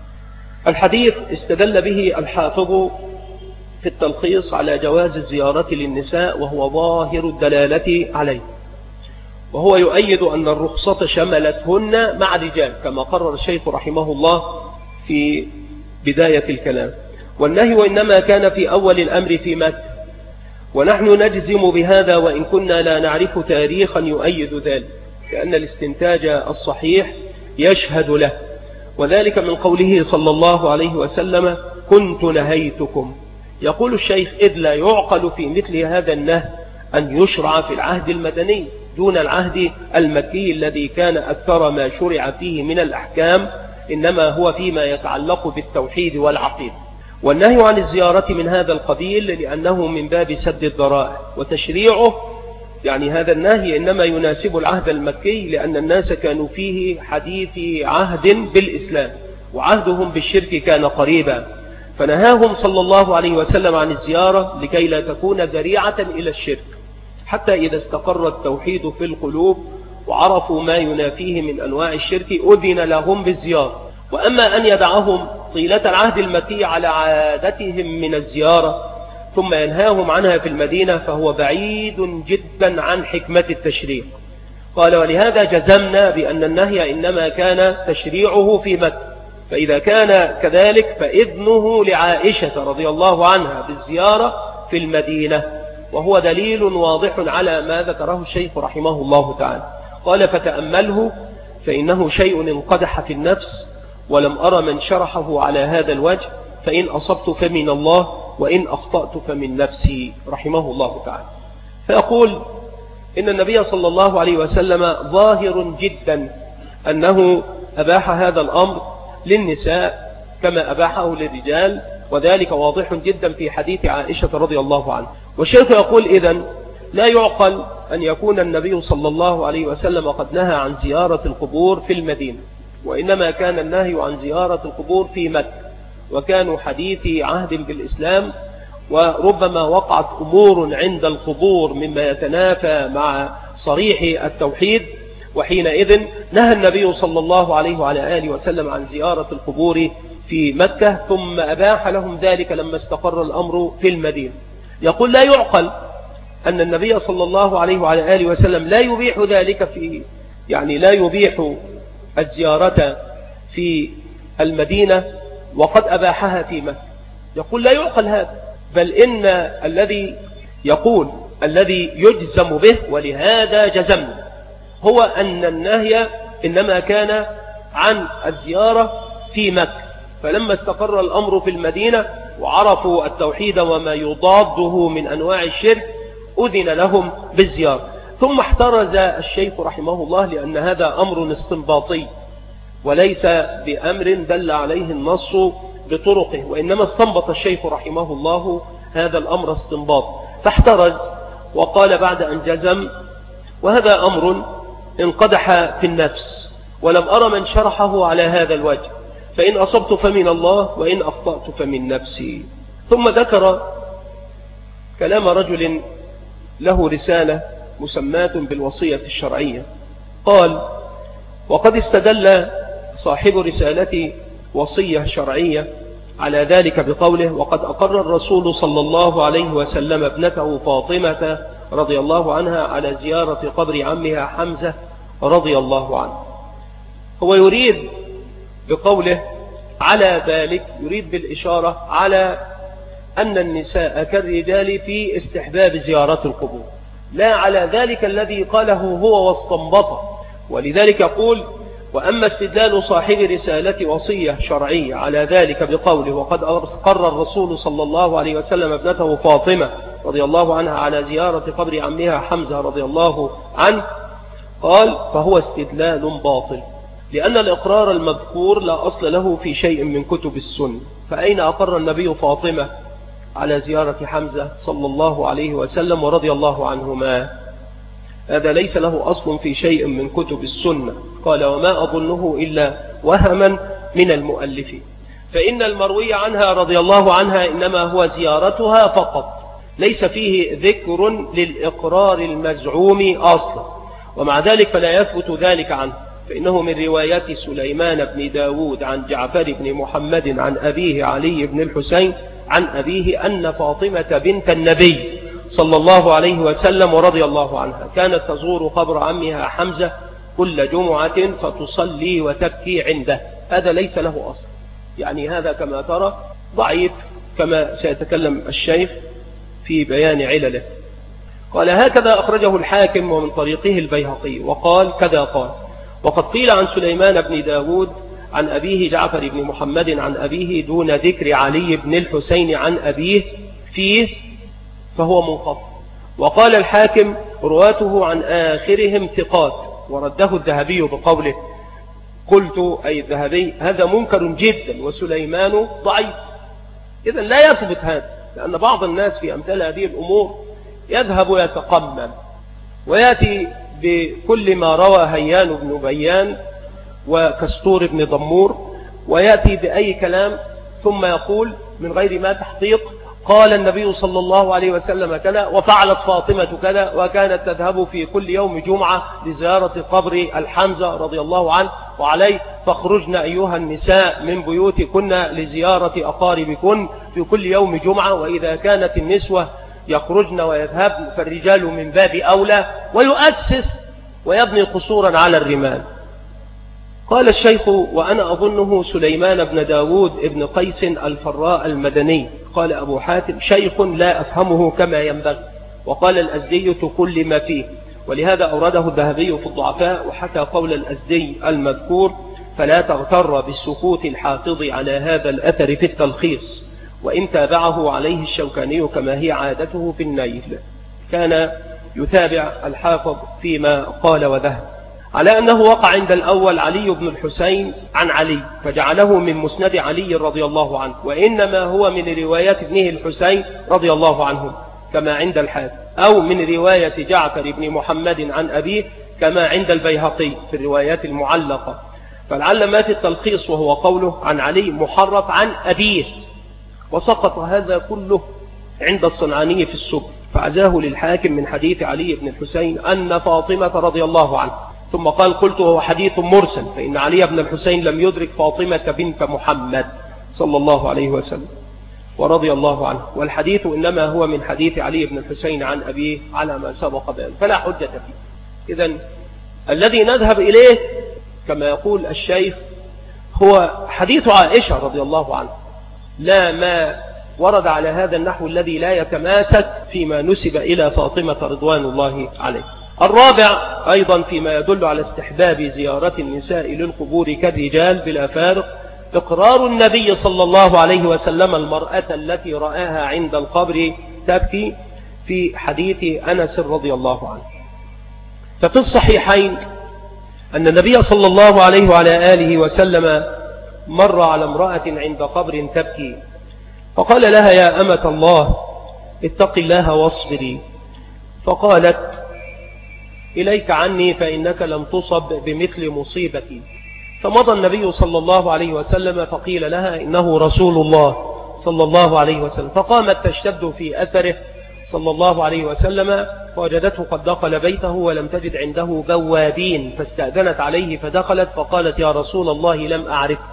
الحديث استدل به الحافظ في التلخيص على جواز الزيارة للنساء، وهو ظاهر الدلالة عليه، وهو يؤيد أن الرخصة شملتهن مع الرجال كما قرر الشيخ رحمه الله في بداية الكلام، والنهي وإنما كان في أول الأمر في مكة، ونحن نجزم بهذا وإن كنا لا نعرف تاريخا يؤيد ذلك، لأن الاستنتاج الصحيح يشهد له، وذلك من قوله صلى الله عليه وسلم كنت نهيتكم. يقول الشيخ إذ لا يعقل في مثل هذا النهي أن يشرع في العهد المدني دون العهد المكي الذي كان أكثر ما شرع فيه من الأحكام إنما هو فيما يتعلق بالتوحيد والعقيدة. والنهي عن الزيارة من هذا القبيل لأنه من باب سد الذرائع، وتشريعه يعني هذا النهي إنما يناسب العهد المكي لأن الناس كانوا فيه حديث عهد بالإسلام وعهدهم بالشرك كان قريبا، فنهاهم صلى الله عليه وسلم عن الزيارة لكي لا تكون ذريعة إلى الشرك، حتى إذا استقر التوحيد في القلوب وعرفوا ما ينافيه من أنواع الشرك أذن لهم بالزيارة. وأما أن يدعهم طيلة العهد المكي على عادتهم من الزيارة ثم ينهاهم عنها في المدينة فهو بعيد جدا عن حكمة التشريع. قال ولهذا جزمنا بأن النهي إنما كان تشريعه في مكة، فإذا كان كذلك فإذنه لعائشة رضي الله عنها بالزيارة في المدينة، وهو دليل واضح على ما ذكره الشيخ رحمه الله تعالى. قال فتأمله فإنه شيء انقدح في النفس ولم أرى من شرحه على هذا الوجه، فإن أصبت فمن الله وإن أخطأت فمن نفسي رحمه الله تعالى. فأقول إن النبي صلى الله عليه وسلم ظاهر جدا أنه أباح هذا الأمر للنساء كما أباحه للرجال، وذلك واضح جدا في حديث عائشة رضي الله عنها. والشيخ يقول إذن لا يعقل أن يكون النبي صلى الله عليه وسلم قد نهى عن زيارة القبور في المدينة، وإنما كان النهي عن زيارة القبور في مكة، وكانوا حديثي عهد بالإسلام، وربما وقعت أمور عند القبور مما يتنافى مع صريح التوحيد، وحينئذ نهى النبي صلى الله عليه وعلى آله وسلم عن زيارة القبور في مكة، ثم أباح لهم ذلك لما استقر الأمر في المدينة. يقول لا يعقل أن النبي صلى الله عليه وعلى آله وسلم لا يبيح ذلك في يعني لا يبيح الزيارة في المدينة وقد أباحها في مكة. يقول لا يعقل هذا، بل إن الذي يقول الذي يجزم به ولهذا جزمنا هو أن النهي إنما كان عن الزيارة في مكة، فلما استقر الأمر في المدينة وعرفوا التوحيد وما يضاده من أنواع الشرك أذن لهم بالزيارة. ثم احترز الشيخ رحمه الله لأن هذا أمر استنباطي وليس بأمر دل عليه النص بطرقه، وإنما استنبط الشيخ رحمه الله هذا الأمر استنباط، فاحترز وقال بعد أن جزم وهذا أمر انقدح في النفس ولم أرى من شرحه على هذا الوجه، فإن أصبت فمن الله وإن أخطأت فمن نفسي. ثم ذكر كلام رجل له رسالة مسماة بالوصية الشرعية. قال وقد استدل صاحب رسالة وصية شرعية على ذلك بقوله: وقد أقر الرسول صلى الله عليه وسلم ابنته فاطمة رضي الله عنها على زيارة قبر عمها حمزة رضي الله عنه. هو يريد بقوله على ذلك، يريد بالإشارة على أن النساء كالرجال في استحباب زيارة القبور، لا على ذلك الذي قاله هو واستنبطه. ولذلك يقول: وأما استدلال صاحب رسالة وصية شرعية على ذلك بقوله: وقد أقر الرسول صلى الله عليه وسلم ابنته فاطمة رضي الله عنها على زيارة قبر عمها حمزة رضي الله عنه، قال: فهو استدلال باطل، لأن الإقرار المذكور لا أصل له في شيء من كتب السنة. فأين أقر النبي فاطمة على زيارة حمزة صلى الله عليه وسلم ورضي الله عنهما؟ هذا ليس له أصل في شيء من كتب السنة. قال: وما أظنه إلا وهما من المؤلف، فإن المروي عنها رضي الله عنها إنما هو زيارتها فقط، ليس فيه ذكر للإقرار المزعوم أصلا، ومع ذلك فلا يثبت ذلك عنه، فإنه من روايات سليمان بن داود عن جعفر بن محمد عن أبيه علي بن الحسين عن أبيه أن فاطمة بنت النبي صلى الله عليه وسلم ورضي الله عنها كانت تزور قبر عمها حمزة كل جمعة فتصلي وتبكي عنده. هذا ليس له أصل، يعني هذا كما ترى ضعيف، كما سيتكلم الشيخ في بيان علله. قال: هكذا أخرجه الحاكم ومن طريقه البيهقي، وقال كذا قال: وقد قيل عن سليمان بن داود عن أبيه جعفر بن محمد عن أبيه دون ذكر علي بن الحسين عن أبيه فيه، فهو منقطع. وقال الحاكم: رواته عن آخرهم ثقات، ورده الذهبي بقوله: قلت أي الذهبي: هذا منكر جدا وسليمان ضعيف. إذن لا يثبت هذا، لأن بعض الناس في أمثال هذه الأمور يذهب ويتقمم ويأتي بكل ما روى هيان بن بيان وكستور بن ضمور، ويأتي بأي كلام ثم يقول من غير ما تحقيق: قال النبي صلى الله عليه وسلم كذا، وفعلت فاطمة كذا، وكانت تذهب في كل يوم جمعة لزيارة قبر الحمزة رضي الله عنه وعليه، فاخرجن أيها النساء من بيوتكن لزيارة أقاربكن في كل يوم جمعة، وإذا كانت النسوة يخرجن ويذهبن فالرجال من باب أولى، ويؤسس ويبني قصورا على الرمال. قال الشيخ: وأنا أظنه سليمان بن داود ابن قيس الفراء المدني. قال أبو حاتم: شيخ لا أفهمه كما ينبغي. وقال الأزدي: كل ما فيه، ولهذا أورده الذهبي في الضعفاء، وحكى قول الأزدي المذكور: فلا تغتر بالسكوت الحافظ على هذا الأثر في التلخيص، وإن تابعه عليه الشوكاني كما هي عادته في النيل. كان يتابع الحافظ فيما قال وذهب، على أنه وقع عند الأول علي بن الحسين عن علي فجعله من مسند علي رضي الله عنه، وإنما هو من روايات ابنه الحسين رضي الله عنه كما عند الحاكم، أو من رواية جعفر بن محمد عن أبيه كما عند البيهقي في الروايات المعلقة. فلعل ما في التلخيص وهو قوله عن علي محرف عن أبيه، وسقط هذا كله عند الصنعاني في السبل، فعزاه للحاكم من حديث علي بن الحسين أن فاطمة رضي الله عنه، ثم قال: قلت هو حديث مرسل، فإن علي بن الحسين لم يدرك فاطمة بنت محمد صلى الله عليه وسلم ورضي الله عنه، والحديث إنما هو من حديث علي بن الحسين عن أبيه على ما سبق بأن، فلا حجة فيه. إذن الذي نذهب إليه كما يقول الشيخ هو حديث عائشة رضي الله عنه، لا ما ورد على هذا النحو الذي لا يتماسك فيما نسب إلى فاطمة رضوان الله عليه. الرابع أيضا فيما يدل على استحباب زيارة النساء للقبور كالرجال بلا فارق، إقرار النبي صلى الله عليه وسلم المرأة التي رآها عند القبر تبكي في حديث أنس رضي الله عنه. ففي الصحيحين أن النبي صلى الله عليه وعلى آله وسلم مر على امرأة عند قبر تبكي، فقال لها: يا أمة الله اتق الله واصبري. فقالت: إليك عني فإنك لم تصب بمثل مصيبتي. فمضى النبي صلى الله عليه وسلم فقيل لها: إنه رسول الله صلى الله عليه وسلم. فقامت تشتد في أثره صلى الله عليه وسلم، فوجدته قد دخل بيته ولم تجد عنده بوابين، فاستأذنت عليه فدخلت، فقالت: يا رسول الله لم أعرفك.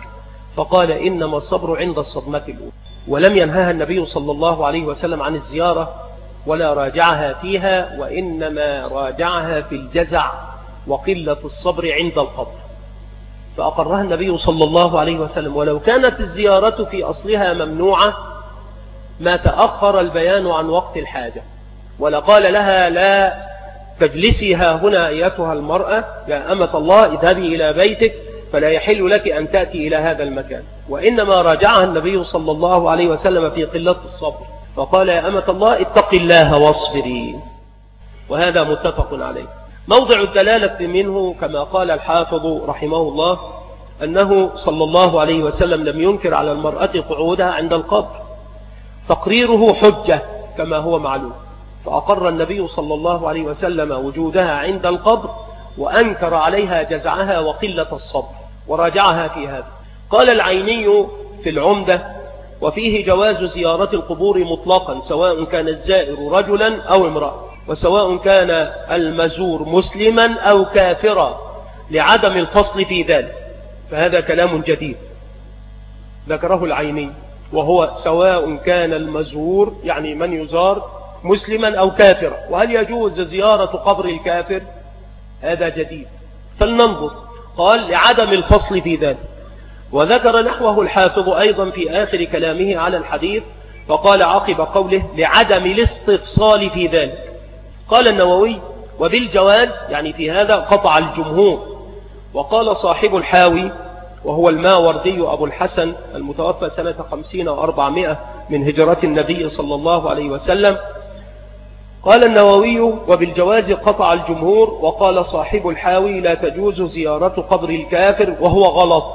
فقال إنما الصبر عند الصدمة الأولى. ولم ينهها النبي صلى الله عليه وسلم عن الزيارة ولا راجعها فيها، وإنما راجعها في الجزع وقلة الصبر عند القبر، فأقرها النبي صلى الله عليه وسلم. ولو كانت الزيارة في أصلها ممنوعة ما تأخر البيان عن وقت الحاجة، ولقال لها لا تجلسي ها هنا أيتها المرأة يا أمة الله، اذهبي إلى بيتك فلا يحل لك أن تأتي إلى هذا المكان. وإنما راجعها النبي صلى الله عليه وسلم في قلة الصبر، فقال يا أمة الله اتق الله واصبري، وهذا متفق عليه. موضع الدلالة منه كما قال الحافظ رحمه الله أنه صلى الله عليه وسلم لم ينكر على المرأة قعودها عند القبر، تقريره حجة كما هو معلوم، فأقر النبي صلى الله عليه وسلم وجودها عند القبر، وأنكر عليها جزعها وقلة الصبر وراجعها في هذا. قال العيني في العمدة وفيه جواز زيارة القبور مطلقا سواء كان الزائر رجلا أو امرأة، وسواء كان المزور مسلما أو كافرا لعدم الفصل في ذلك، فهذا كلام جديد ذكره العيني، وهو سواء كان المزور يعني من يزار مسلما أو كافرا. وهل يجوز زيارة قبر الكافر؟ هذا جديد، فلننظر. قال لعدم الفصل في ذلك. وذكر نحوه الحافظ أيضا في آخر كلامه على الحديث، فقال عقب قوله لعدم الاستفصال في ذلك. قال النووي وبالجواز يعني في هذا قطع الجمهور. وقال صاحب الحاوي وهو الماوردي أبو الحسن المتوفى سنة خمسين وأربعمائة من هجرة النبي صلى الله عليه وسلم، قال النووي وبالجواز قطع الجمهور. وقال صاحب الحاوي لا تجوز زيارة قبر الكافر وهو غلط.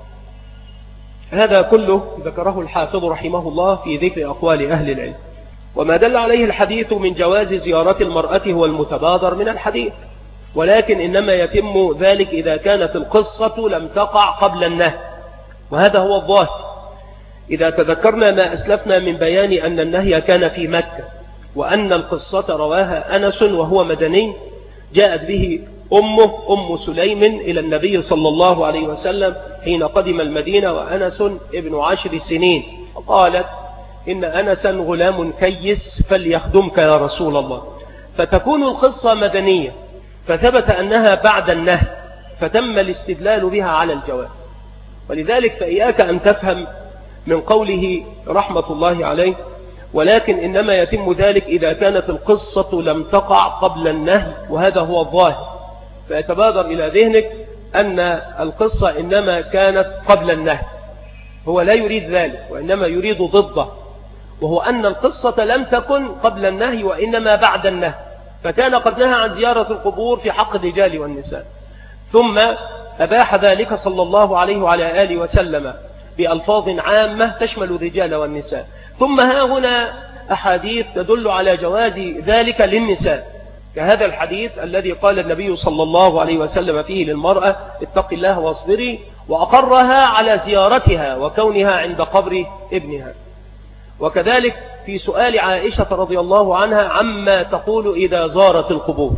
هذا كله ذكره الحافظ رحمه الله في ذكر أقوال أهل العلم. وما دل عليه الحديث من جواز زيارة المرأة هو المتبادر من الحديث، ولكن إنما يتم ذلك إذا كانت القصة لم تقع قبل النهي، وهذا هو الظاهر. إذا تذكرنا ما أسلفنا من بيان أن النهي كان في مكة، وأن القصة رواها أنس وهو مدني، جاءت به أمه أم سليم إلى النبي صلى الله عليه وسلم حين قدم المدينة وأنس ابن عشر سنين، قالت إن أنسا غلام كيس فليخدمك يا رسول الله. فتكون القصة مدنية، فثبت أنها بعد النهي، فتم الاستدلال بها على الجواز. ولذلك فإياك أن تفهم من قوله رحمة الله عليه ولكن إنما يتم ذلك إذا كانت القصة لم تقع قبل النهي، وهذا هو الظاهر. فيتبادر إلى ذهنك أن القصة إنما كانت قبل النهي، هو لا يريد ذلك وإنما يريد ضده، وهو أن القصة لم تكن قبل النهي وإنما بعد النهي، فكان قد نهى عن زيارة القبور في حق الرجال والنساء، ثم أباح ذلك صلى الله عليه وعلى آله وسلم بألفاظ عامة تشمل الرجال والنساء. ثم ها هنا أحاديث تدل على جواز ذلك للنساء، كهذا الحديث الذي قال النبي صلى الله عليه وسلم فيه للمرأة اتق الله واصبري، وأقرها على زيارتها وكونها عند قبر ابنها. وكذلك في سؤال عائشة رضي الله عنها عما تقول إذا زارت القبور.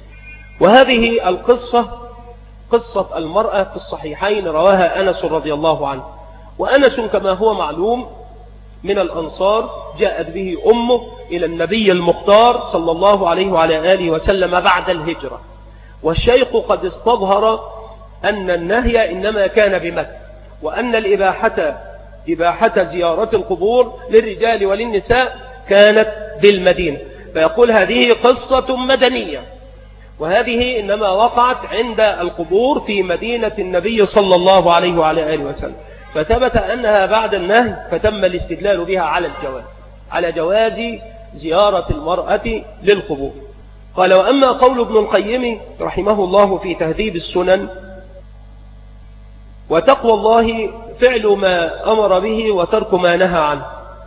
وهذه القصة قصة المرأة في الصحيحين رواها أنس رضي الله عنه، وأنس كما هو معلوم من الأنصار، جاءت به أمه إلى النبي المختار صلى الله عليه وعلى آله وسلم بعد الهجرة. والشيخ قد استظهر أن النهي إنما كان بمكة، وأن الإباحة إباحة زيارة القبور للرجال وللنساء كانت بالمدينة، فيقول هذه قصة مدنية، وهذه إنما وقعت عند القبور في مدينة النبي صلى الله عليه وعلى آله وسلم، فثبت أنها بعد النهي، فتم الاستدلال بها على الجواز، على جواز زيارة المرأة للقبور. قال وأما قول ابن القيم رحمه الله في تهذيب السنن وتقوى الله فعل ما أمر به وترك ما نهى عنه،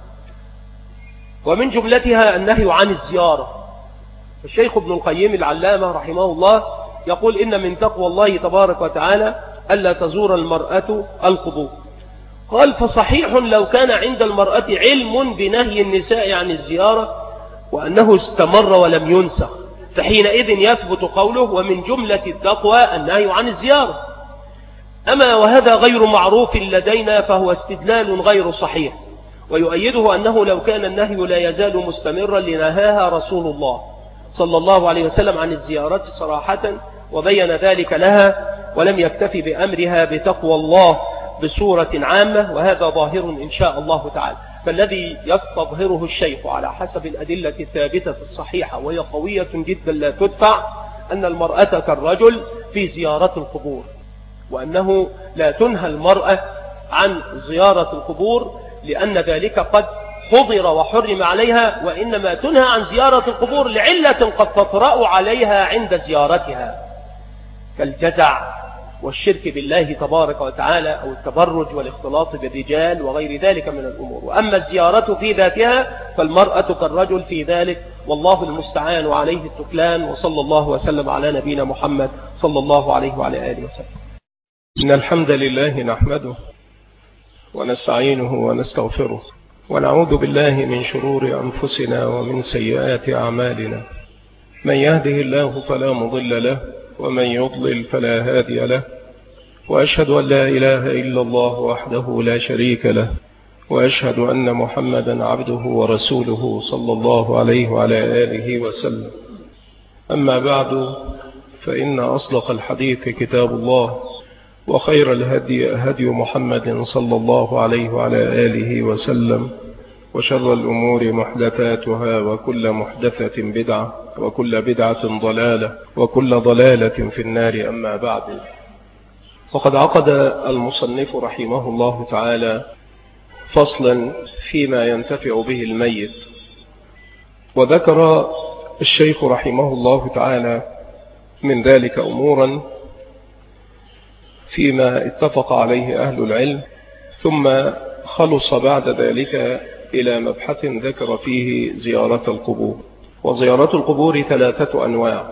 ومن جملتها النهي عن الزيارة. الشيخ ابن القيم العلامة رحمه الله يقول إن من تقوى الله تبارك وتعالى ألا تزور المرأة القبور. قال فصحيح لو كان عند المرأة علم بنهي النساء عن الزيارة وأنه استمر ولم ينسخ، فحينئذ يثبت قوله ومن جملة التقوى النهي عن الزيارة. أما وهذا غير معروف لدينا فهو استدلال غير صحيح، ويؤيده أنه لو كان النهي لا يزال مستمرا لنهاها رسول الله صلى الله عليه وسلم عن الزيارات صراحة وبين ذلك لها، ولم يكتفي بأمرها بتقوى الله بصورة عامة، وهذا ظاهر إن شاء الله تعالى. فالذي يستظهره الشيخ على حسب الأدلة الثابتة الصحيحة وهي قوية جدا لا تدفع أن المرأة كالرجل في زيارة القبور، وأنه لا تنهى المرأة عن زيارة القبور لأن ذلك قد حضر وحرم عليها، وإنما تنهى عن زيارة القبور لعلة قد تطرأ عليها عند زيارتها كالجزع والشرك بالله تبارك وتعالى أو التبرج والاختلاط بالرجال وغير ذلك من الأمور. وأما الزيارة في ذاتها فالمرأة كالرجل في ذلك، والله المستعان وعليه التكلان، وصلى الله وسلم على نبينا محمد صلى الله عليه وعلى آله وسلم. إن الحمد لله نحمده ونستعينه ونستغفره ونعوذ بالله من شرور أنفسنا ومن سيئات أعمالنا، من يهده الله فلا مضل له ومن يضلل فلا هادي له، وأشهد أن لا إله إلا الله وحده لا شريك له، وأشهد أن محمدا عبده ورسوله صلى الله عليه وعلى آله وسلم. أما بعد، فإن أصدق الحديث كتاب الله، وخير الهدي هدي محمد صلى الله عليه وعلى آله وسلم، وشر الأمور محدثاتها، وكل محدثة بدعة، وكل بدعة ضلالة، وكل ضلالة في النار. أما بعد، فقد عقد المصنف رحمه الله تعالى فصلا فيما ينتفع به الميت، وذكر الشيخ رحمه الله تعالى من ذلك أمورا فيما اتفق عليه أهل العلم، ثم خلص بعد ذلك إلى مبحث ذكر فيه زيارة القبور. وزيارة القبور ثلاثة أنواع: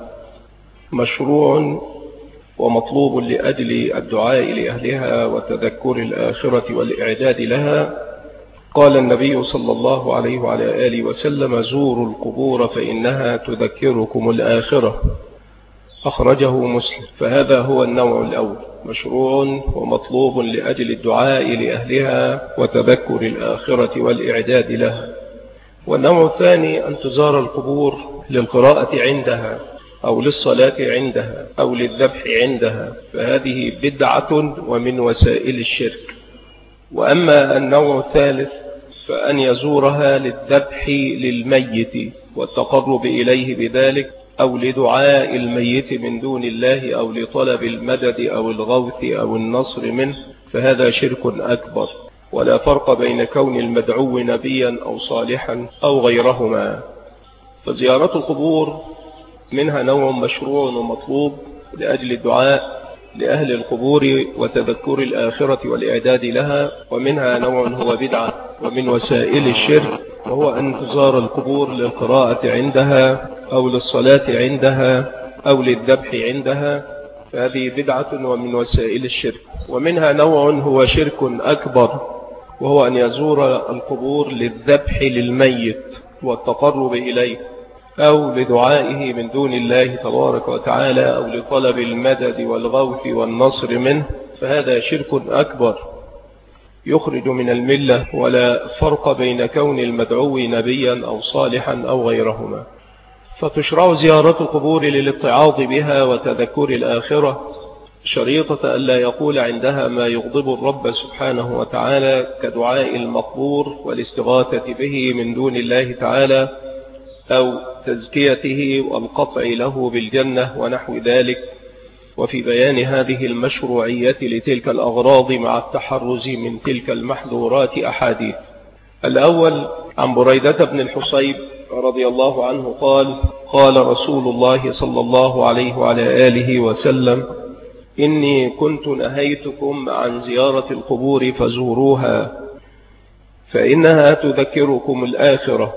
مشروع ومطلوب لأجل الدعاء لأهلها وتذكر الآخرة والإعداد لها. قال النبي صلى الله عليه وعلى آله وسلم: زوروا القبور فإنها تذكركم الآخرة، أخرجه مسلم. فهذا هو النوع الأول، مشروع ومطلوب لأجل الدعاء لأهلها وتذكر الآخرة والإعداد لها. والنوع الثاني أن تزار القبور للقراءة عندها أو للصلاة عندها أو للذبح عندها، فهذه بدعة ومن وسائل الشرك. وأما النوع الثالث فأن يزورها للذبح للميت والتقرب إليه بذلك، أو لدعاء الميت من دون الله، أو لطلب المدد أو الغوث أو النصر منه، فهذا شرك أكبر، ولا فرق بين كون المدعو نبيا أو صالحا أو غيرهما. فزيارة القبور منها نوع مشروع ومطلوب لأجل الدعاء لأهل القبور وتذكر الآخرة والإعداد لها، ومنها نوع هو بدعة ومن وسائل الشرك، وهو أن تزار القبور للقراءة عندها أو للصلاة عندها أو للذبح عندها، فهذه بدعة ومن وسائل الشرك. ومنها نوع هو شرك أكبر، وهو أن يزور القبور للذبح للميت والتقرب إليه، أو لدعائه من دون الله تبارك وتعالى، أو لطلب المدد والغوث والنصر منه، فهذا شرك أكبر يخرج من الملة، ولا فرق بين كون المدعو نبيا أو صالحا أو غيرهما. فتشرع زيارة القبور للاتعاظ بها وتذكر الآخرة، شريطة ألا يقول عندها ما يغضب الرب سبحانه وتعالى كدعاء المقبور والاستغاثة به من دون الله تعالى، أو تزكيته والقطع له بالجنة ونحو ذلك. وفي بيان هذه المشروعية لتلك الأغراض مع التحرز من تلك المحظورات أحاديث. الأول عن بريدة بن الحصيب رضي الله عنه قال: قال رسول الله صلى الله عليه وعلى آله وسلم: إني كنت نهيتكم عن زيارة القبور فزوروها، فإنها تذكركم الآخرة،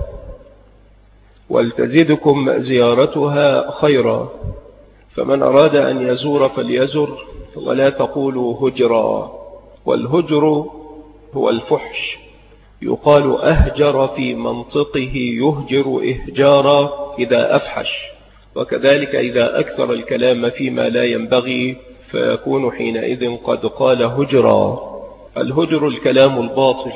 ولتزدكم زيارتها خيرا، فمن أراد أن يزور فليزر، ولا تقولوا هجرا. والهجر هو الفحش، يقال أهجر في منطقه يهجر إهجارا إذا أفحش، وكذلك إذا أكثر الكلام فيما لا ينبغي فيكون حينئذ قد قال هجرا. الهجر الكلام الباطل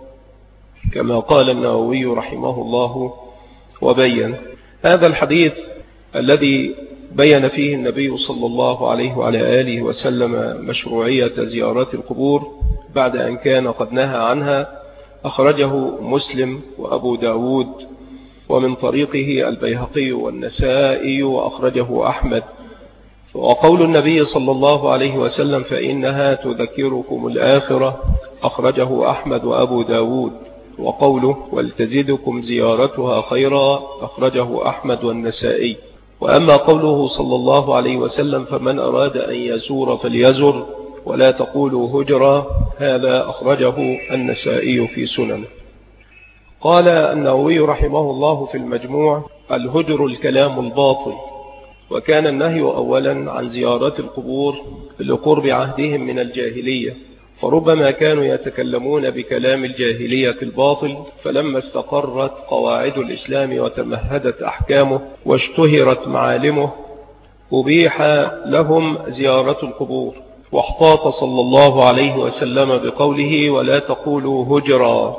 كما قال النووي رحمه الله وبين. هذا الحديث الذي بين فيه النبي صلى الله عليه وعلى آله وسلم مشروعية زيارات القبور بعد أن كان قد نهى عنها، أخرجه مسلم وأبو داود ومن طريقه البيهقي والنسائي وأخرجه أحمد. وقول النبي صلى الله عليه وسلم فإنها تذكركم الآخرة أخرجه أحمد وأبو داود. وقوله ولتزيدكم زيارتها خيرا أخرجه أحمد والنسائي. وأما قوله صلى الله عليه وسلم فمن أراد أن يزور فليزر ولا تقولوا هجرا، هذا أخرجه النسائي في سننه. قال النووي رحمه الله في المجموع الهجر الكلام الباطل. وكان النهي أولا عن زيارات القبور لقرب عهدهم من الجاهلية، فربما كانوا يتكلمون بكلام الجاهلية الباطل، فلما استقرت قواعد الإسلام وتمهدت أحكامه واشتهرت معالمه أبيح لهم زيارة القبور. واحتاط صلى الله عليه وسلم بقوله ولا تقولوا هجرا.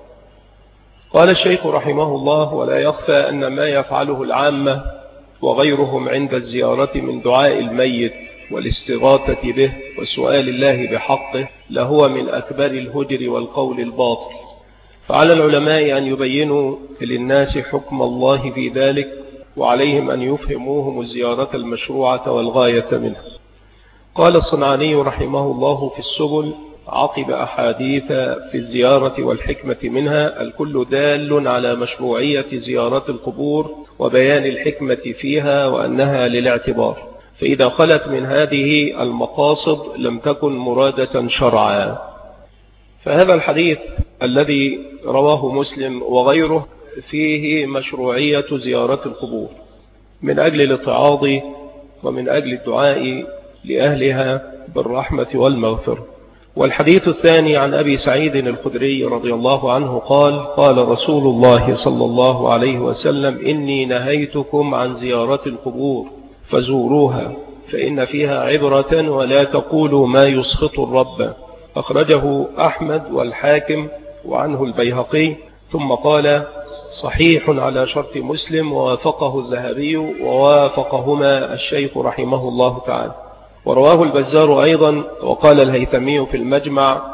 قال الشيخ رحمه الله ولا يخفى أن ما يفعله العامة وغيرهم عند الزيارة من دعاء الميت والاستغاثة به وسؤال الله بحقه لهو من أكبر الهجر والقول الباطل. فعلى العلماء أن يبينوا للناس حكم الله في ذلك، وعليهم أن يفهموهم الزيارة المشروعة والغاية منها. قال الصنعاني رحمه الله في السبل عقب أحاديث في الزيارة والحكمة منها الكل دال على مشروعية زيارة القبور وبيان الحكمة فيها وأنها للاعتبار، فإذا خلت من هذه المقاصد لم تكن مرادة شرعا. فهذا الحديث الذي رواه مسلم وغيره فيه مشروعية زيارة القبور من أجل الاتعاظ ومن أجل الدعاء لأهلها بالرحمة والمغفرة. والحديث الثاني عن أبي سعيد الخدري رضي الله عنه قال قال رسول الله صلى الله عليه وسلم إني نهيتكم عن زيارة القبور فزوروها فإن فيها عبرة ولا تقولوا ما يسخط الرب. أخرجه أحمد والحاكم وعنه البيهقي. ثم قال صحيح على شرط مسلم ووافقه الذهبي ووافقهما الشيخ رحمه الله تعالى. ورواه البزار أيضا. وقال الهيثمي في المجمع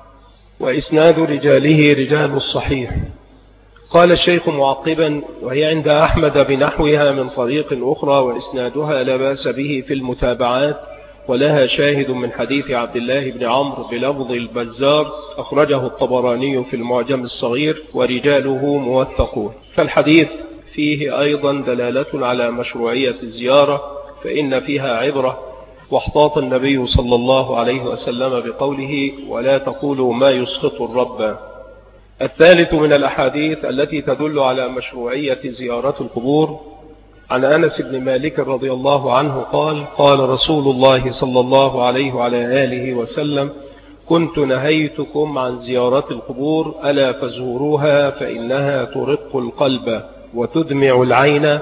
وإسناد رجاله رجال الصحيح. قال الشيخ معقبا وهي عند أحمد بنحوها من طريق أخرى وإسنادها لا بأس به في المتابعات، ولها شاهد من حديث عبد الله بن عمرو بلفظ البزار أخرجه الطبراني في المعجم الصغير ورجاله موثقون. فالحديث فيه أيضا دلالة على مشروعية الزيارة فإن فيها عبرة. واحتاط النبي صلى الله عليه وسلم بقوله ولا تقولوا ما يسخط الرب. الثالث من الأحاديث التي تدل على مشروعية زيارة القبور عن أنس بن مالك رضي الله عنه قال قال رسول الله صلى الله عليه وعلى آله وسلم كنت نهيتكم عن زيارة القبور ألا فزوروها فإنها ترق القلب وتدمع العين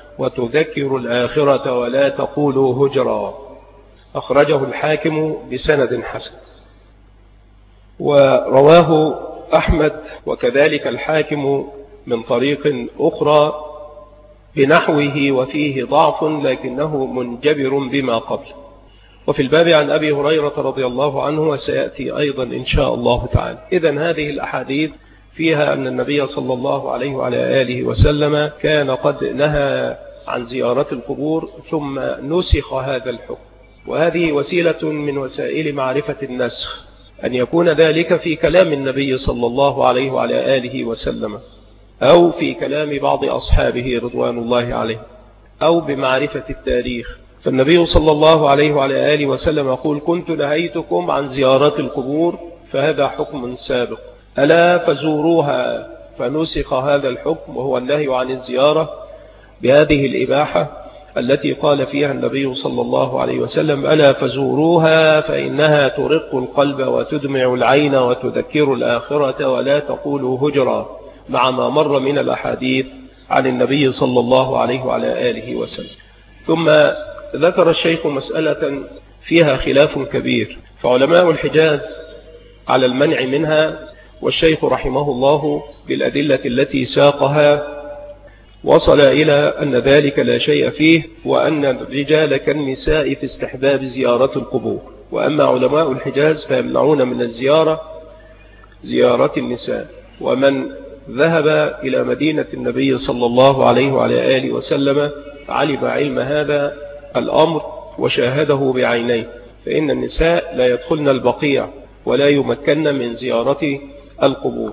وتذكر الآخرة ولا تقولوا هجرا. أخرجه الحاكم بسند حسن. ورواه أحمد وكذلك الحاكم من طريق أخرى بنحوه وفيه ضعف لكنه منجبر بما قبل. وفي الباب عن أبي هريرة رضي الله عنه وسيأتي أيضا إن شاء الله تعالى. إذن هذه الأحاديث فيها أن النبي صلى الله عليه وعلى آله وسلم كان قد نهى عن زيارة القبور ثم نسخ هذا الحكم. وهذه وسيلة من وسائل معرفة النسخ أن يكون ذلك في كلام النبي صلى الله عليه وعلى آله وسلم أو في كلام بعض أصحابه رضوان الله عليه أو بمعرفة التاريخ. فالنبي صلى الله عليه وعلى آله وسلم يقول كنت نهيتكم عن زيارة القبور فهذا حكم سابق ألا فزوروها، فنسخ هذا الحكم وهو النهي عن الزيارة بهذه الإباحة التي قال فيها النبي صلى الله عليه وسلم ألا فزوروها فإنها ترق القلب وتدمع العين وتذكر الآخرة ولا تقولوا هجرا، مع ما مر من الأحاديث عن النبي صلى الله عليه وعلى آله وسلم. ثم ذكر الشيخ مسألة فيها خلاف كبير، فعلماء الحجاز على المنع منها، والشيخ رحمه الله بالأدلة التي ساقها وصل إلى أن ذلك لا شيء فيه، وأن الرجال كالنساء في استحباب زيارة القبور. وأما علماء الحجاز فيمنعون من الزيارة زيارة النساء. ومن ذهب إلى مدينة النبي صلى الله عليه وعلى آله وسلم علم علم هذا الأمر وشاهده بعينيه، فإن النساء لا يدخلن البقيع ولا يمكن من زيارة القبور،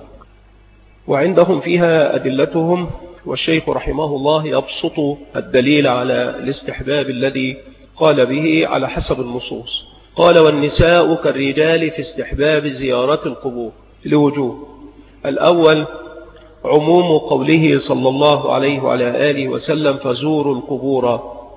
وعندهم فيها أدلتهم. والشيخ رحمه الله يبسط الدليل على الاستحباب الذي قال به على حسب النصوص. قال: والنساء كالرجال في استحباب زيارة القبور لوجوه. الأول عموم قوله صلى الله عليه وعلى آله وسلم: فزوروا القبور،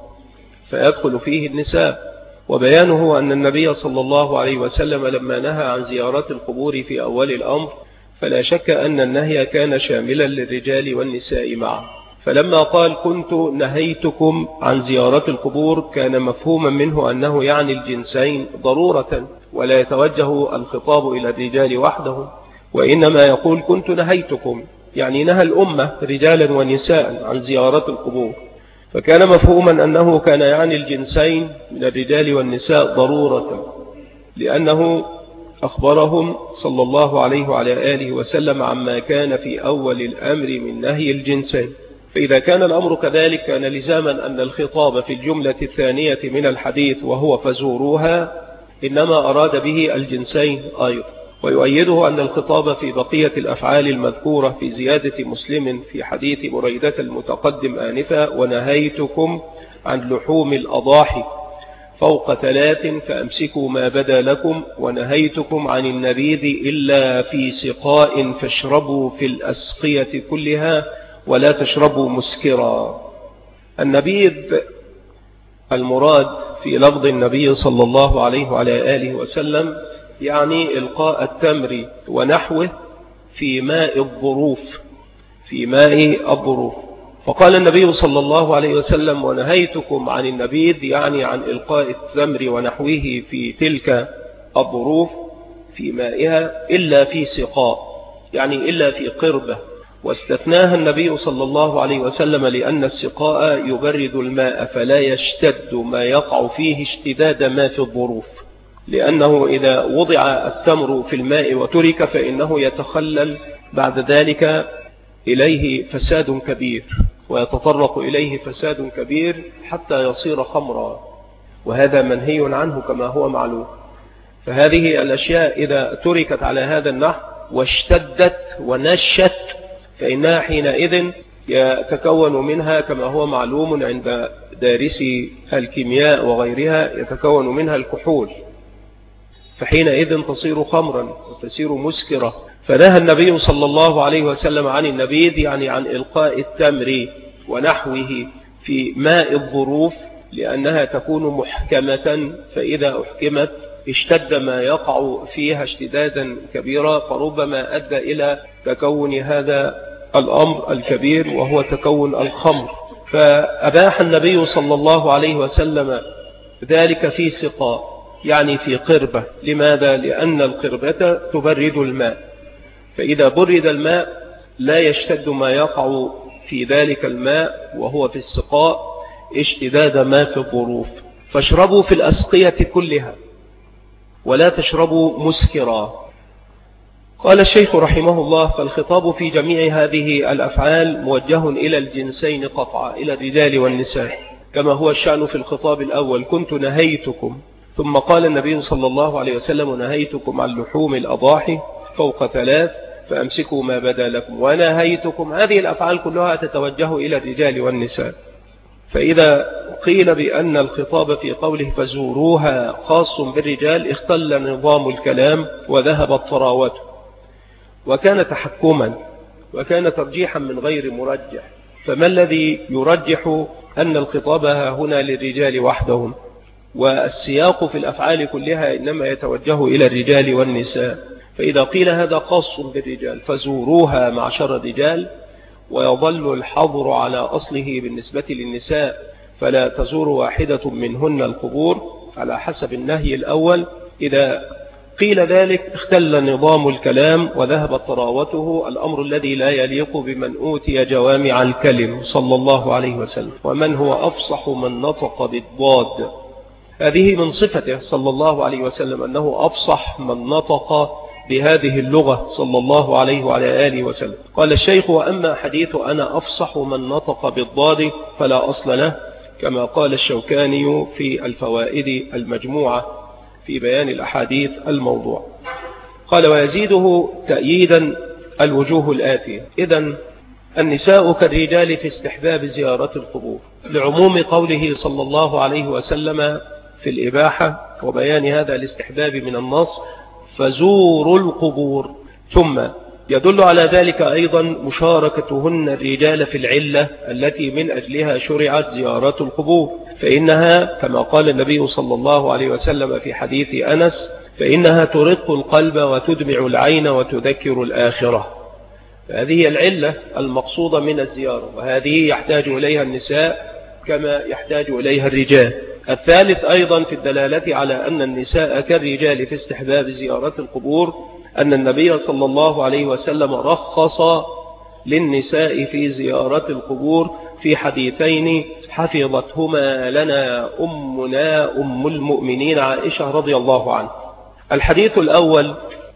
فيدخل فيه النساء. وبيانه أن النبي صلى الله عليه وسلم لما نهى عن زيارة القبور في أول الأمر فلا شك أن النهي كان شاملا للرجال والنساء معا، فلما قال: كنت نهيتكم عن زيارة القبور كان مفهوما منه أنه يعني الجنسين ضرورة، ولا يتوجه الخطاب إلى الرجال وحدهم، وإنما يقول: كنت نهيتكم، يعني نهى الأمة رجالا ونساء عن زيارة القبور، فكان مفهوما أنه كان يعني الجنسين من الرجال والنساء ضرورة، لأنه أخبرهم صلى الله عليه وعلى آله وسلم عما كان في أول الأمر من نهي الجنسين. فإذا كان الأمر كذلك كان لزاما أن الخطاب في الجملة الثانية من الحديث وهو فزوروها إنما أراد به الجنسين أيضا. ويؤيده أن الخطاب في بقية الأفعال المذكورة في زيادة مسلم في حديث بريدة المتقدم آنفا: ونهيتكم عن لحوم الأضاحي فوق ثلاث فأمسكوا ما بدا لكم، ونهيتكم عن النبيذ إلا في سقاء فاشربوا في الأسقية كلها ولا تشربوا مسكرا. النبيذ المراد في لفظ النبي صلى الله عليه وعلى آله وسلم يعني إلقاء التمر ونحوه في ماء الظروف في ماء الظروف فقال النبي صلى الله عليه وسلم: ونهيتكم عن النبيذ، يعني عن إلقاء التمر ونحوه في تلك الظروف في مائها، إلا في سقاء، يعني إلا في قربة، واستثناها النبي صلى الله عليه وسلم لأن السقاء يبرد الماء فلا يشتد ما يقع فيه اشتداد ما في الظروف، لأنه إذا وضع التمر في الماء وترك فإنه يتخلل بعد ذلك إليه فساد كبير، ويتطرق إليه فساد كبير حتى يصير خمرا، وهذا منهي عنه كما هو معلوم. فهذه الأشياء إذا تركت على هذا النحو واشتدت ونشت فإنها حينئذ يتكون منها كما هو معلوم عند دارسي الكيمياء وغيرها يتكون منها الكحول، فحينئذ تصير خمرا وتصير مسكرة. فنهى النبي صلى الله عليه وسلم عن النبيذ، يعني عن إلقاء التمر ونحوه في ماء الظروف، لأنها تكون محكمة، فإذا أحكمت اشتد ما يقع فيها اشتدادا كبيرا، فربما أدى إلى تكون هذا الأمر الكبير وهو تكون الخمر. فأباح النبي صلى الله عليه وسلم ذلك في سقاء، يعني في قربة. لماذا؟ لأن القربة تبرد الماء، فإذا برد الماء لا يشتد ما يقع في ذلك الماء وهو في السقاء اشتداد ما في الظروف. فاشربوا في الأسقية كلها ولا تشربوا مسكرا. قال الشيخ رحمه الله: فالخطاب في جميع هذه الأفعال موجه إلى الجنسين قطعا، إلى الرجال والنساء، كما هو الشأن في الخطاب الأول: كنت نهيتكم، ثم قال النبي صلى الله عليه وسلم: نهيتكم عن لحوم الأضاحي فوق ثلاث فأمسكوا ما بدا لكم، ونهيتكم. هذه الأفعال كلها تتوجه إلى الرجال والنساء. فإذا قيل بأن الخطاب في قوله فزوروها خاص بالرجال اختل نظام الكلام وذهبت طراوته، وكان تحكما وكان ترجيحا من غير مرجح. فما الذي يرجح أن الخطاب هنا للرجال وحدهم، والسياق في الأفعال كلها إنما يتوجه إلى الرجال والنساء؟ فإذا قيل هذا خاص بالرجال فزوروها معشر الرجال، ويظل الحظر على أصله بالنسبة للنساء فلا تزور واحدة منهن القبور، على حسب النهي الأول. إذا قيل ذلك اختل نظام الكلام وذهبت طراوته، الأمر الذي لا يليق بمن أوتي جوامع الكلم صلى الله عليه وسلم، ومن هو أفصح من نطق بالضاد. هذه من صفته صلى الله عليه وسلم أنه أفصح من نطق بهذه اللغة صلى الله عليه وعلى آله وسلم. قال الشيخ: وأما حديث أنا أفصح من نطق بالضاد فلا أصل له، كما قال الشوكاني في الفوائد المجموعة في بيان الأحاديث الموضوع. قال: ويزيده تأييدا الوجوه الآتية. إذن النساء كالرجال في استحباب زيارة القبور، لعموم قوله صلى الله عليه وسلم في الإباحة وبيان هذا الاستحباب من النص: فزوروا القبور. ثم يدل على ذلك أيضا مشاركتهن الرجال في العلة التي من أجلها شرعت زيارة القبور، فإنها كما قال النبي صلى الله عليه وسلم في حديث أنس: فإنها ترق القلب وتدمع العين وتذكر الآخرة. هذه العلة المقصودة من الزيارة، وهذه يحتاج إليها النساء كما يحتاج إليها الرجال. الثالث أيضا في الدلالة على أن النساء كالرجال في استحباب زيارة القبور أن النبي صلى الله عليه وسلم رخص للنساء في زيارة القبور في حديثين حفظتهما لنا أمنا أم المؤمنين عائشة رضي الله عنها. الحديث الأول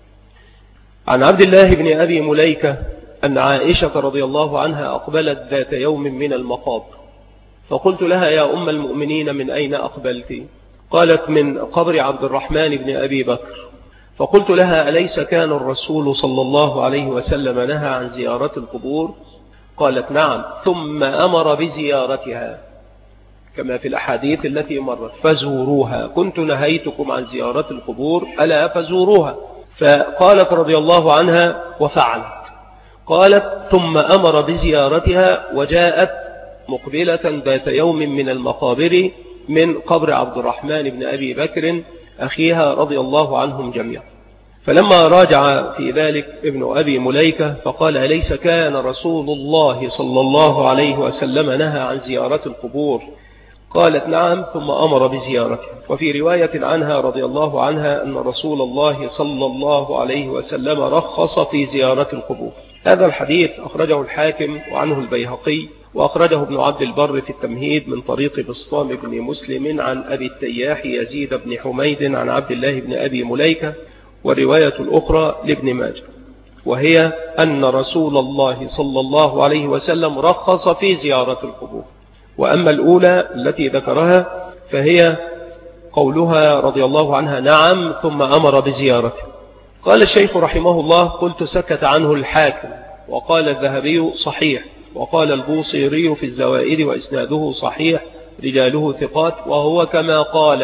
عن عبد الله بن أبي مليكة أن عائشة رضي الله عنها أقبلت ذات يوم من المقابر، فقلت لها: يا أم المؤمنين من أين أقبلت؟ قالت: من قبر عبد الرحمن بن أبي بكر. فقلت لها: أليس كان الرسول صلى الله عليه وسلم نهى عن زيارة القبور؟ قالت: نعم، ثم أمر بزيارتها كما في الأحاديث التي مرت: فزوروها، كنت نهيتكم عن زيارة القبور ألا فزوروها. فقالت رضي الله عنها: وفعلت. قالت: ثم أمر بزيارتها، وجاءت مقبلة ذات يوم من المقابر من قبر عبد الرحمن بن أبي بكر أخيها رضي الله عنهم جميعا. فلما راجع في ذلك ابن أبي مليكة فقال: أليس كان رسول الله صلى الله عليه وسلم نهى عن زيارة القبور؟ قالت: نعم، ثم أمر بزيارته. وفي رواية عنها رضي الله عنها أن رسول الله صلى الله عليه وسلم رخص في زيارة القبور. هذا الحديث أخرجه الحاكم وعنه البيهقي، وأخرجه ابن عبد البر في التمهيد من طريق بسطام بن مسلم عن أبي التياح يزيد بن حميد عن عبد الله بن أبي مليكة. والرواية الأخرى لابن ماجه، وهي أن رسول الله صلى الله عليه وسلم رخص في زيارة القبور. وأما الأولى التي ذكرها فهي قولها رضي الله عنها: نعم، ثم أمر بزيارته. قال الشيخ رحمه الله: قلت: سكت عنه الحاكم، وقال الذهبي: صحيح، وقال البوصيري في الزوائد وإسناده صحيح، رجاله ثقات، وهو كما قال.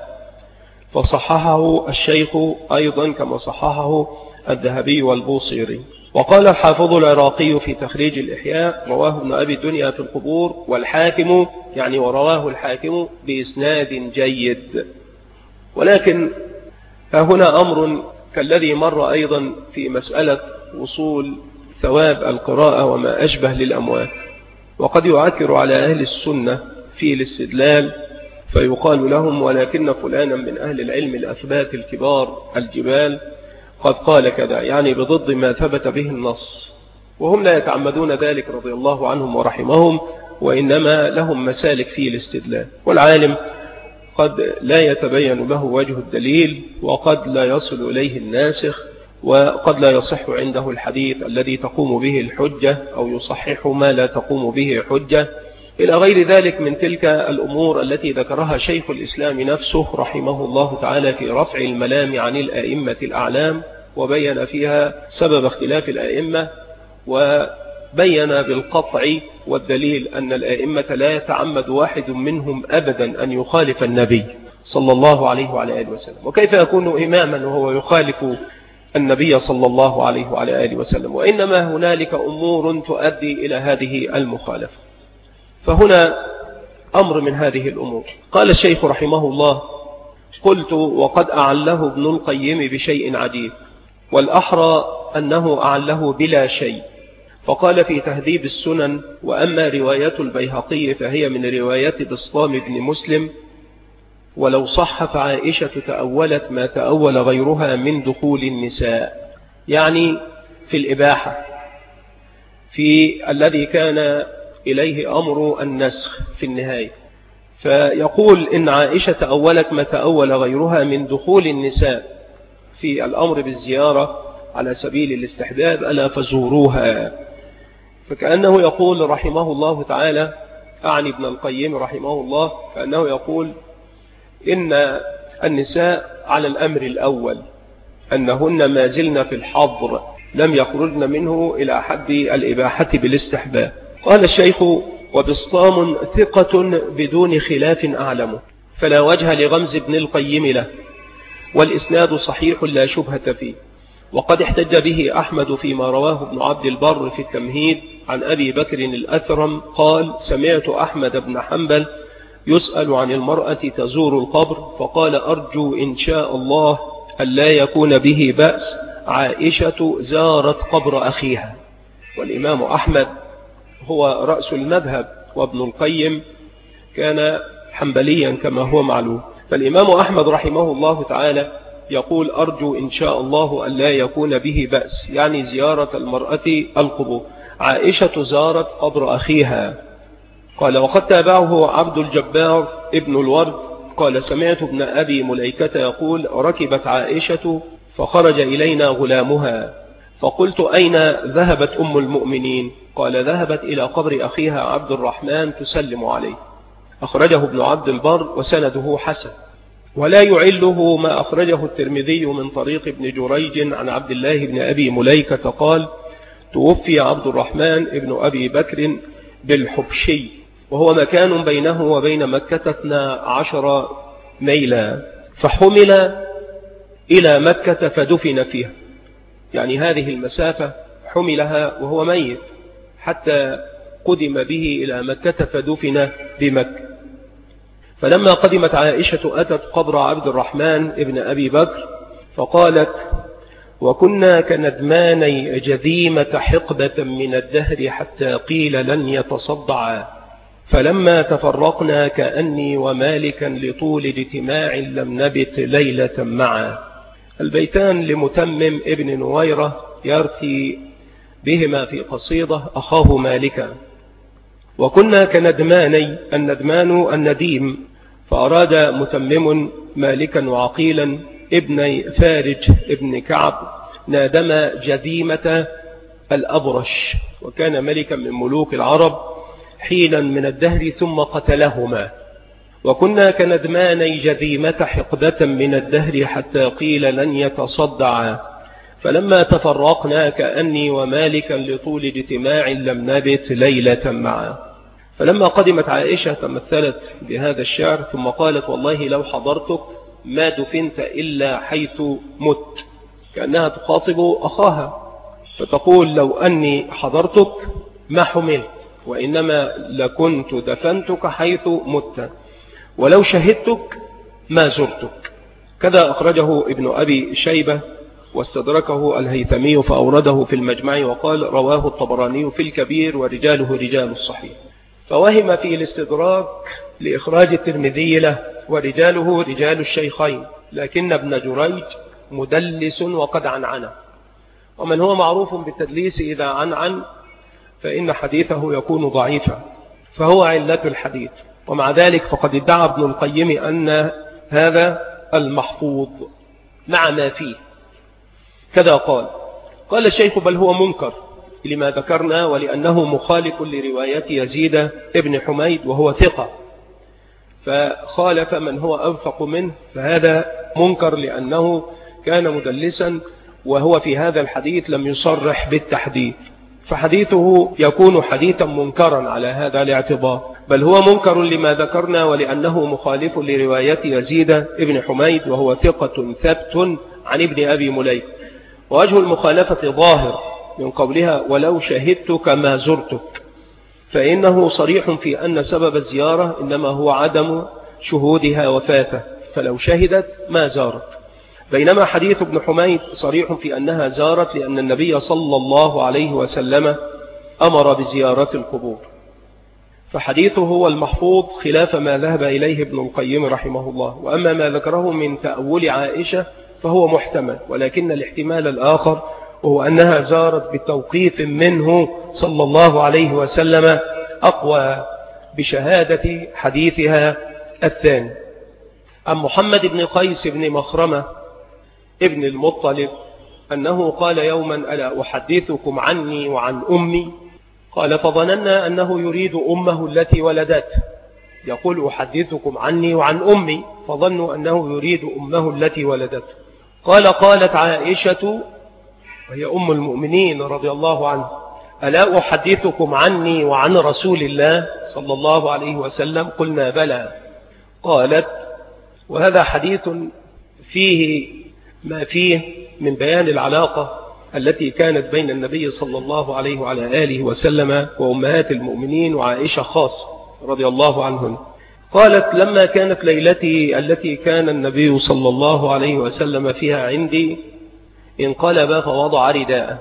فصححه الشيخ أيضا كما صححه الذهبي والبوصيري. وقال الحافظ العراقي في تخريج الإحياء: رواه ابن أبي الدنيا في القبور، والحاكم يعني ورواه الحاكم بإسناد جيد. ولكن هنا أمر كالذي مر أيضا في مسألة وصول ثواب القراءة وما أشبه للأموات، وقد يعكر على أهل السنة في الاستدلال فيقال لهم: ولكن فلانا من أهل العلم الأثبات الكبار الجبال قد قال كذا، يعني بضد ما ثبت به النص، وهم لا يتعمدون ذلك رضي الله عنهم ورحمهم، وإنما لهم مسالك في الاستدلال. والعالم قد لا يتبين له وجه الدليل، وقد لا يصل إليه الناسخ، وقد لا يصح عنده الحديث الذي تقوم به الحجة، أو يصحح ما لا تقوم به حجة، إلى غير ذلك من تلك الأمور التي ذكرها شيخ الإسلام نفسه رحمه الله تعالى في رفع الملام عن الأئمة الأعلام، وبين فيها سبب اختلاف الأئمة، وبين بالقطع والدليل أن الأئمة لا يتعمد واحد منهم أبدا أن يخالف النبي صلى الله عليه وعلى آله وسلم. وكيف يكون إماما وهو يخالف النبي صلى الله عليه وعلى آله وسلم؟ وإنما هنالك أمور تؤدي إلى هذه المخالفة. فهنا أمر من هذه الأمور. قال الشيخ رحمه الله: قلت: وقد أعله ابن القيم بشيء عجيب، والأحرى أنه أعله بلا شيء. فقال في تهذيب السنن: وأما رواية البيهقي فهي من رواية بسطام بن مسلم ولو صح فعائشة تأولت ما تأول غيرها من دخول النساء، يعني في الإباحة، في الذي كان إليه أمر النسخ في النهاية. فيقول إن عائشة تأولت ما تأول غيرها من دخول النساء في الأمر بالزيارة على سبيل الاستحباب، ألا فزوروها. فكأنه يقول رحمه الله تعالى، أعني ابن القيم رحمه الله، كأنه يقول إن النساء على الأمر الأول أنهن ما زلن في الحظر، لم يخرجن منه إلى حد الإباحة بالاستحباب. قال الشيخ: وبسطام ثقة بدون خلاف أعلمه، فلا وجه لغمز ابن القيم له، والإسناد صحيح لا شبهة فيه. وقد احتج به أحمد فيما رواه ابن عبد البر في التمهيد عن أبي بكر الأثرم قال: سمعت أحمد بن حنبل يسأل عن المرأة تزور القبر فقال: أرجو إن شاء الله ألا يكون به بأس، عائشة زارت قبر أخيها. والإمام أحمد هو رأس المذهب، وابن القيم كان حنبليا كما هو معلوم. فالإمام أحمد رحمه الله تعالى يقول: أرجو إن شاء الله ألا يكون به بأس، يعني زيارة المرأة القبور. عائشة زارت قبر أخيها. قال: وقد تابعه عبد الجبار ابن الورد قال: سمعت ابن أبي مليكة يقول: ركبت عائشة فخرج إلينا غلامها فقلت: أين ذهبت أم المؤمنين؟ قال: ذهبت إلى قبر أخيها عبد الرحمن تسلم عليه. أخرجه ابن عبد البر وسنده حسن. ولا يعله ما أخرجه الترمذي من طريق ابن جريج عن عبد الله بن أبي مليكة قال: توفي عبد الرحمن ابن أبي بكر بالحبشي، وهو مكان بينه وبين مكة اثنا عشر ميلا، فحمل إلى مكة فدفن فيها، يعني هذه المسافة حملها وهو ميت حتى قدم به إلى مكة فدفن بمكة. فلما قدمت عائشة أتت قبر عبد الرحمن ابن أبي بكر فقالت: وكنا كندماني جذيمة حقبة من الدهر حتى قيل لن يتصدعا، فلما تفرقنا كأني ومالكا لطول اجتماع لم نبت ليلة معا. البيتان لمتمم ابن نويرة يرثي بهما في قصيدة أخاه مالكا. وكنا كندماني، الندمان النديم، فأراد متمم مالكا وعقيلا ابن فارج ابن كعب نادم جذيمة الأبرش، وكان ملكا من ملوك العرب حينا من الدهر ثم قتلهما. وكنا كندماني جذيمة حقبة من الدهر حتى قيل لن يتصدعا، فلما تفرقنا كأني ومالكا لطول اجتماع لم نبت ليلة معا. فلما قدمت عائشة تمثلت بهذا الشعر ثم قالت: والله لو حضرتك ما دفنت إلا حيث مت، كأنها تخاطب أخاها، فتقول: لو أني حضرتك ما حملت، وإنما لكنت دفنتك حيث مت، ولو شهدتك ما زرتك. كذا أخرجه ابن أبي شيبة واستدركه الهيثمي فأورده في المجمع وقال: رواه الطبراني في الكبير ورجاله رجال الصحيح. فوهم في الاستدراك لإخراج الترمذي له ورجاله رجال الشيخين، لكن ابن جريج مدلس وقد عنعنه، ومن هو معروف بالتدليس إذا عنعن فإن حديثه يكون ضعيفا، فهو علة الحديث. ومع ذلك فقد ادعى ابن القيم أن هذا المحفوظ مع ما فيه. كذا قال قال الشيخ: بل هو منكر لما ذكرنا، ولأنه مخالف لرواية يزيد ابن حميد وهو ثقة، فخالف من هو أوثق منه، فهذا منكر لأنه كان مدلسا، وهو في هذا الحديث لم يصرح بالتحديث، فحديثه يكون حديثا منكرا على هذا الاعتبار. بل هو منكر لما ذكرنا، ولأنه مخالف لرواية يزيد ابن حميد وهو ثقة ثبت عن ابن أبي مليك. ووجه المخالفة ظاهر من قولها: ولو شهدتك ما زرتك، فإنه صريح في أن سبب الزيارة إنما هو عدم شهودها وفاته، فلو شهدت ما زارت. بينما حديث ابن حميد صريح في أنها زارت، لأن النبي صلى الله عليه وسلم أمر بزيارة القبور. فحديثه هو المحفوظ خلاف ما ذهب إليه ابن القيم رحمه الله. وأما ما ذكره من تأول عائشة فهو محتمل، ولكن الاحتمال الآخر وهو أنها زارت بتوقيف منه صلى الله عليه وسلم أقوى بشهادة حديثها الثاني. عن محمد بن قيس بن مخرمة ابن المطلب أنه قال يوما: ألا أحدثكم عني وعن أمي؟ قال: فظننا أنه يريد أمه التي ولدته. يقول: أحدثكم عني وعن أمي، فظنوا أنه يريد أمه التي ولدته. قال: قالت عائشة وهي أم المؤمنين رضي الله عنها: ألا أحدثكم عني وعن رسول الله صلى الله عليه وسلم؟ قلنا: بلى. قالت: وهذا حديث فيه ما فيه من بيان العلاقة التي كانت بين النبي صلى الله عليه وعلى آله وسلم وأمهات المؤمنين وعائشة خاصة رضي الله عنهن. قالت: لما كانت ليلتي التي كان النبي صلى الله عليه وسلم فيها عندي انقلب فوضع رداءه،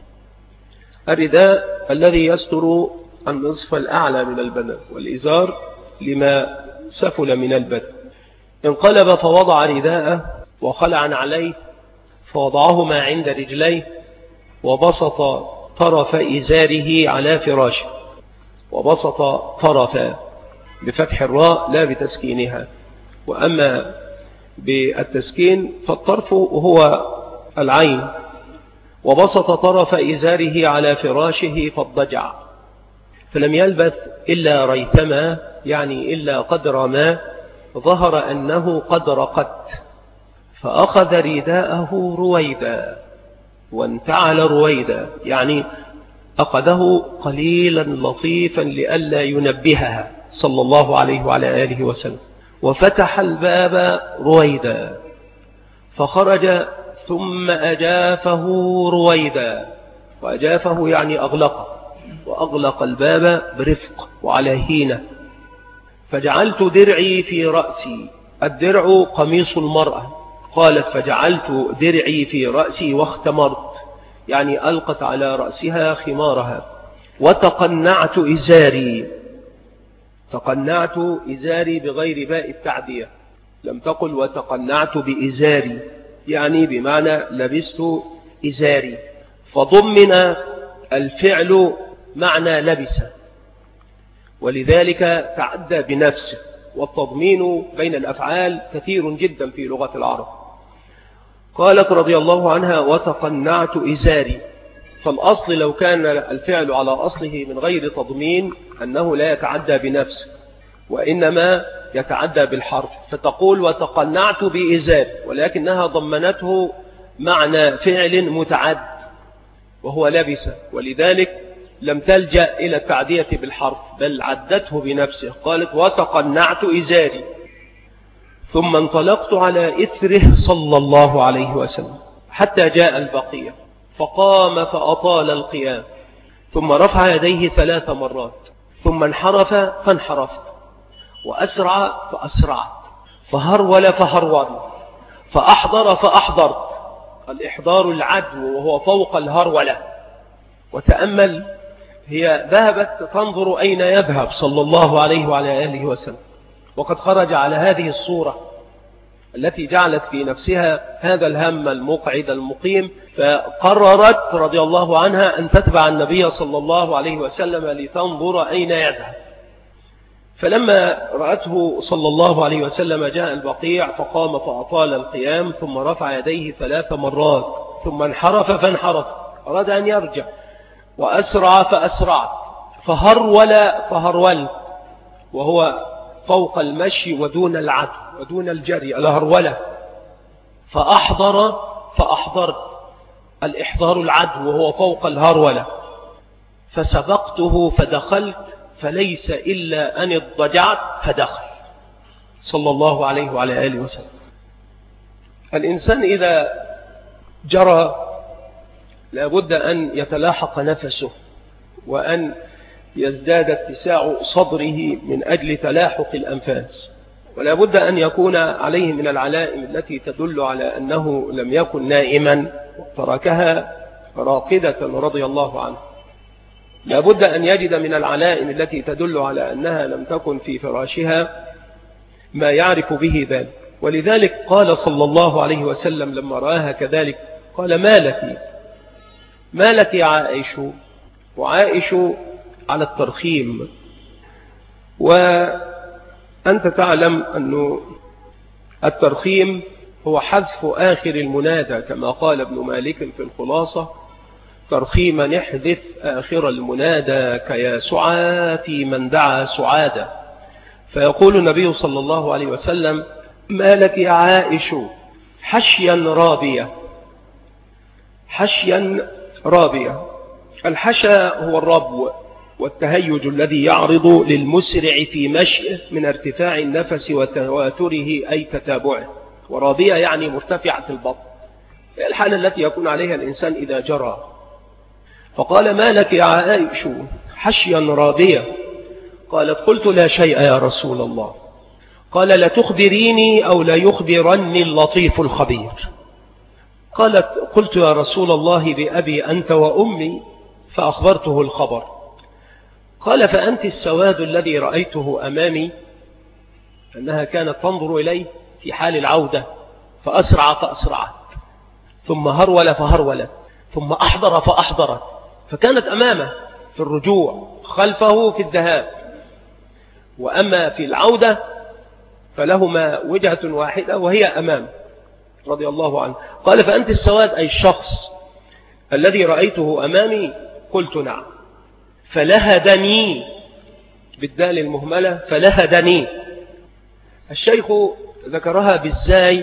الرداء الذي يستر النصف الأعلى من البدن والإزار لما سفل من البدن. انقلب فوضع رداءه وخلع عليه فوضعهما عند رجليه وبسط طرف إزاره على فراشه. وبسط طرف بفتح الراء لا بتسكينها، وأما بالتسكين فالطرف هو العين. وبسط طرف إزاره على فراشه فاضطجع، فلم يلبث إلا ريثما، يعني إلا قدر ما ظهر أنه قد رقت، فأخذ رداءه رويدا وانتعل رويدا، يعني أخذه قليلا لطيفا لئلا ينبهها صلى الله عليه وعلى آله وسلم، وفتح الباب رويدا فخرج ثم أجافه رويدا. وأجافه يعني أغلقه، وأغلق الباب برفق وعلى هينة. فجعلت درعي في رأسي، الدرع قميص المرأة. قالت: فجعلت درعي في رأسي واختمرت، يعني ألقت على رأسها خمارها. وتقنعت إزاري، تقنعت إزاري بغير باء التعدية، لم تقل وتقنعت بإزاري، يعني بمعنى لبست إزاري. فضمن الفعل معنى لبس، ولذلك تعدى بنفسه. والتضمين بين الأفعال كثير جدا في لغة العرب. قالت رضي الله عنها: وتقنعت إزاري. فالأصل لو كان الفعل على أصله من غير تضمين أنه لا يتعدى بنفسه، وإنما يتعدى بالحرف، فتقول وتقنعت بإزاري، ولكنها ضمنته معنى فعل متعد وهو لبس، ولذلك لم تلجأ إلى التعدية بالحرف بل عدته بنفسه. قالت: وتقنعت إزاري. ثم انطلقت على إثره صلى الله عليه وسلم حتى جاء البقية، فقام فأطال القيام، ثم رفع يديه ثلاث مرات، ثم انحرف فانحرفت، وأسرع فأسرعت، فهرول فهرول، فأحضر فأحضرت. الإحضار العدو وهو فوق الهرولة. وتأمل، هي ذهبت تنظر أين يذهب صلى الله عليه وعلى آله وسلم، وقد خرج على هذه الصورة التي جعلت في نفسها هذا الهم المقعد المقيم، فقررت رضي الله عنها أن تتبع النبي صلى الله عليه وسلم لتنظر أين يذهب. فلما رأته صلى الله عليه وسلم جاء البقيع، فقام فأطال القيام، ثم رفع يديه ثلاث مرات، ثم انحرف فانحرف، أراد أن يرجع، وأسرع فأسرعت، فهرول فهرولت، وهو فوق المشي ودون العدو ودون الجري، الهرولة. فأحضر فأحضرت، الإحضار العدو وهو فوق الهرولة. فسبقته فدخلت، فليس إلا أن اضطجعت فدخل صلى الله عليه وعلى آله وسلم. الإنسان إذا جرى لابد أن يتلاحق نفسه، وأن يزداد اتساع صدره من أجل تلاحق الأنفاس، ولا بد أن يكون عليه من العلائم التي تدل على أنه لم يكن نائما، تركها راقدة رضي الله عنه. لابد أن يجد من العلائم التي تدل على أنها لم تكن في فراشها ما يعرف به ذلك. ولذلك قال صلى الله عليه وسلم لما رآها كذلك قال: ما لك ما لك يا عائش؟ وعائش على الترخيم، وأنت تعلم أن الترخيم هو حذف آخر المنادى، كما قال ابن مالك في الخلاصة: ترخيما نحذف آخر المنادى كيا سعى في من دعا سعادا. فيقول النبي صلى الله عليه وسلم: ما لك يا عائش حشيا رابية. حشيا رابية، الحشا هو الربو والتهيج الذي يعرض للمسرع في مشيه من ارتفاع النفس وتواتره أي تتابعه، ورابية يعني مرتفعة البطن، الحالة التي يكون عليها الإنسان إذا جرى. فقال: ما لك يا عائش حشيا رابية؟ قالت: قلت: لا شيء يا رسول الله. قال: لا تخبريني أو لا يخبرني اللطيف الخبير. قالت: قلت يا رسول الله بأبي أنت وأمي، فأخبرته الخبر. قال: فأنت السواد الذي رأيته أمامي. أنها كانت تنظر إليه في حال العودة، فأسرع فأسرعت، ثم هرول فهرولت، ثم أحضر فأحضرت، فكانت أمامه في الرجوع، خلفه في الذهاب، وأما في العودة فلهما وجهة واحدة وهي أمام رضي الله عنه. قال: فأنت السواد أي الشخص الذي رأيته أمامي. قلت: نعم. فلهدني بالدال المهملة، فلهدني. الشيخ ذكرها بالزاي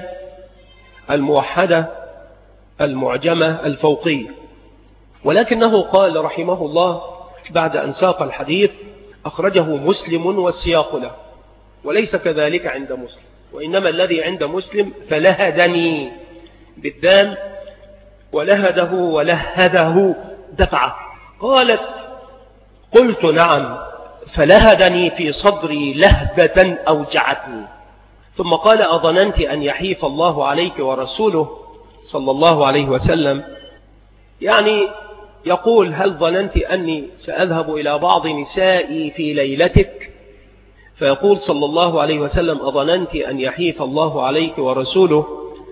الموحدة المعجمة الفوقية، ولكنه قال رحمه الله بعد أن ساق الحديث: أخرجه مسلم والسياق له، وليس كذلك عند مسلم، وإنما الذي عند مسلم فلهدني بالدال، ولهده ولهده دفعه. قالت: قلت: نعم. فلهدني في صدري لهدة أوجعتني. ثم قال: أظننت أن يحيف الله عليك ورسوله صلى الله عليه وسلم؟ يعني يقول: هل ظننت أني سأذهب إلى بعض نسائي في ليلتك؟ فيقول صلى الله عليه وسلم: أظننت أن يحيف الله عليك ورسوله؟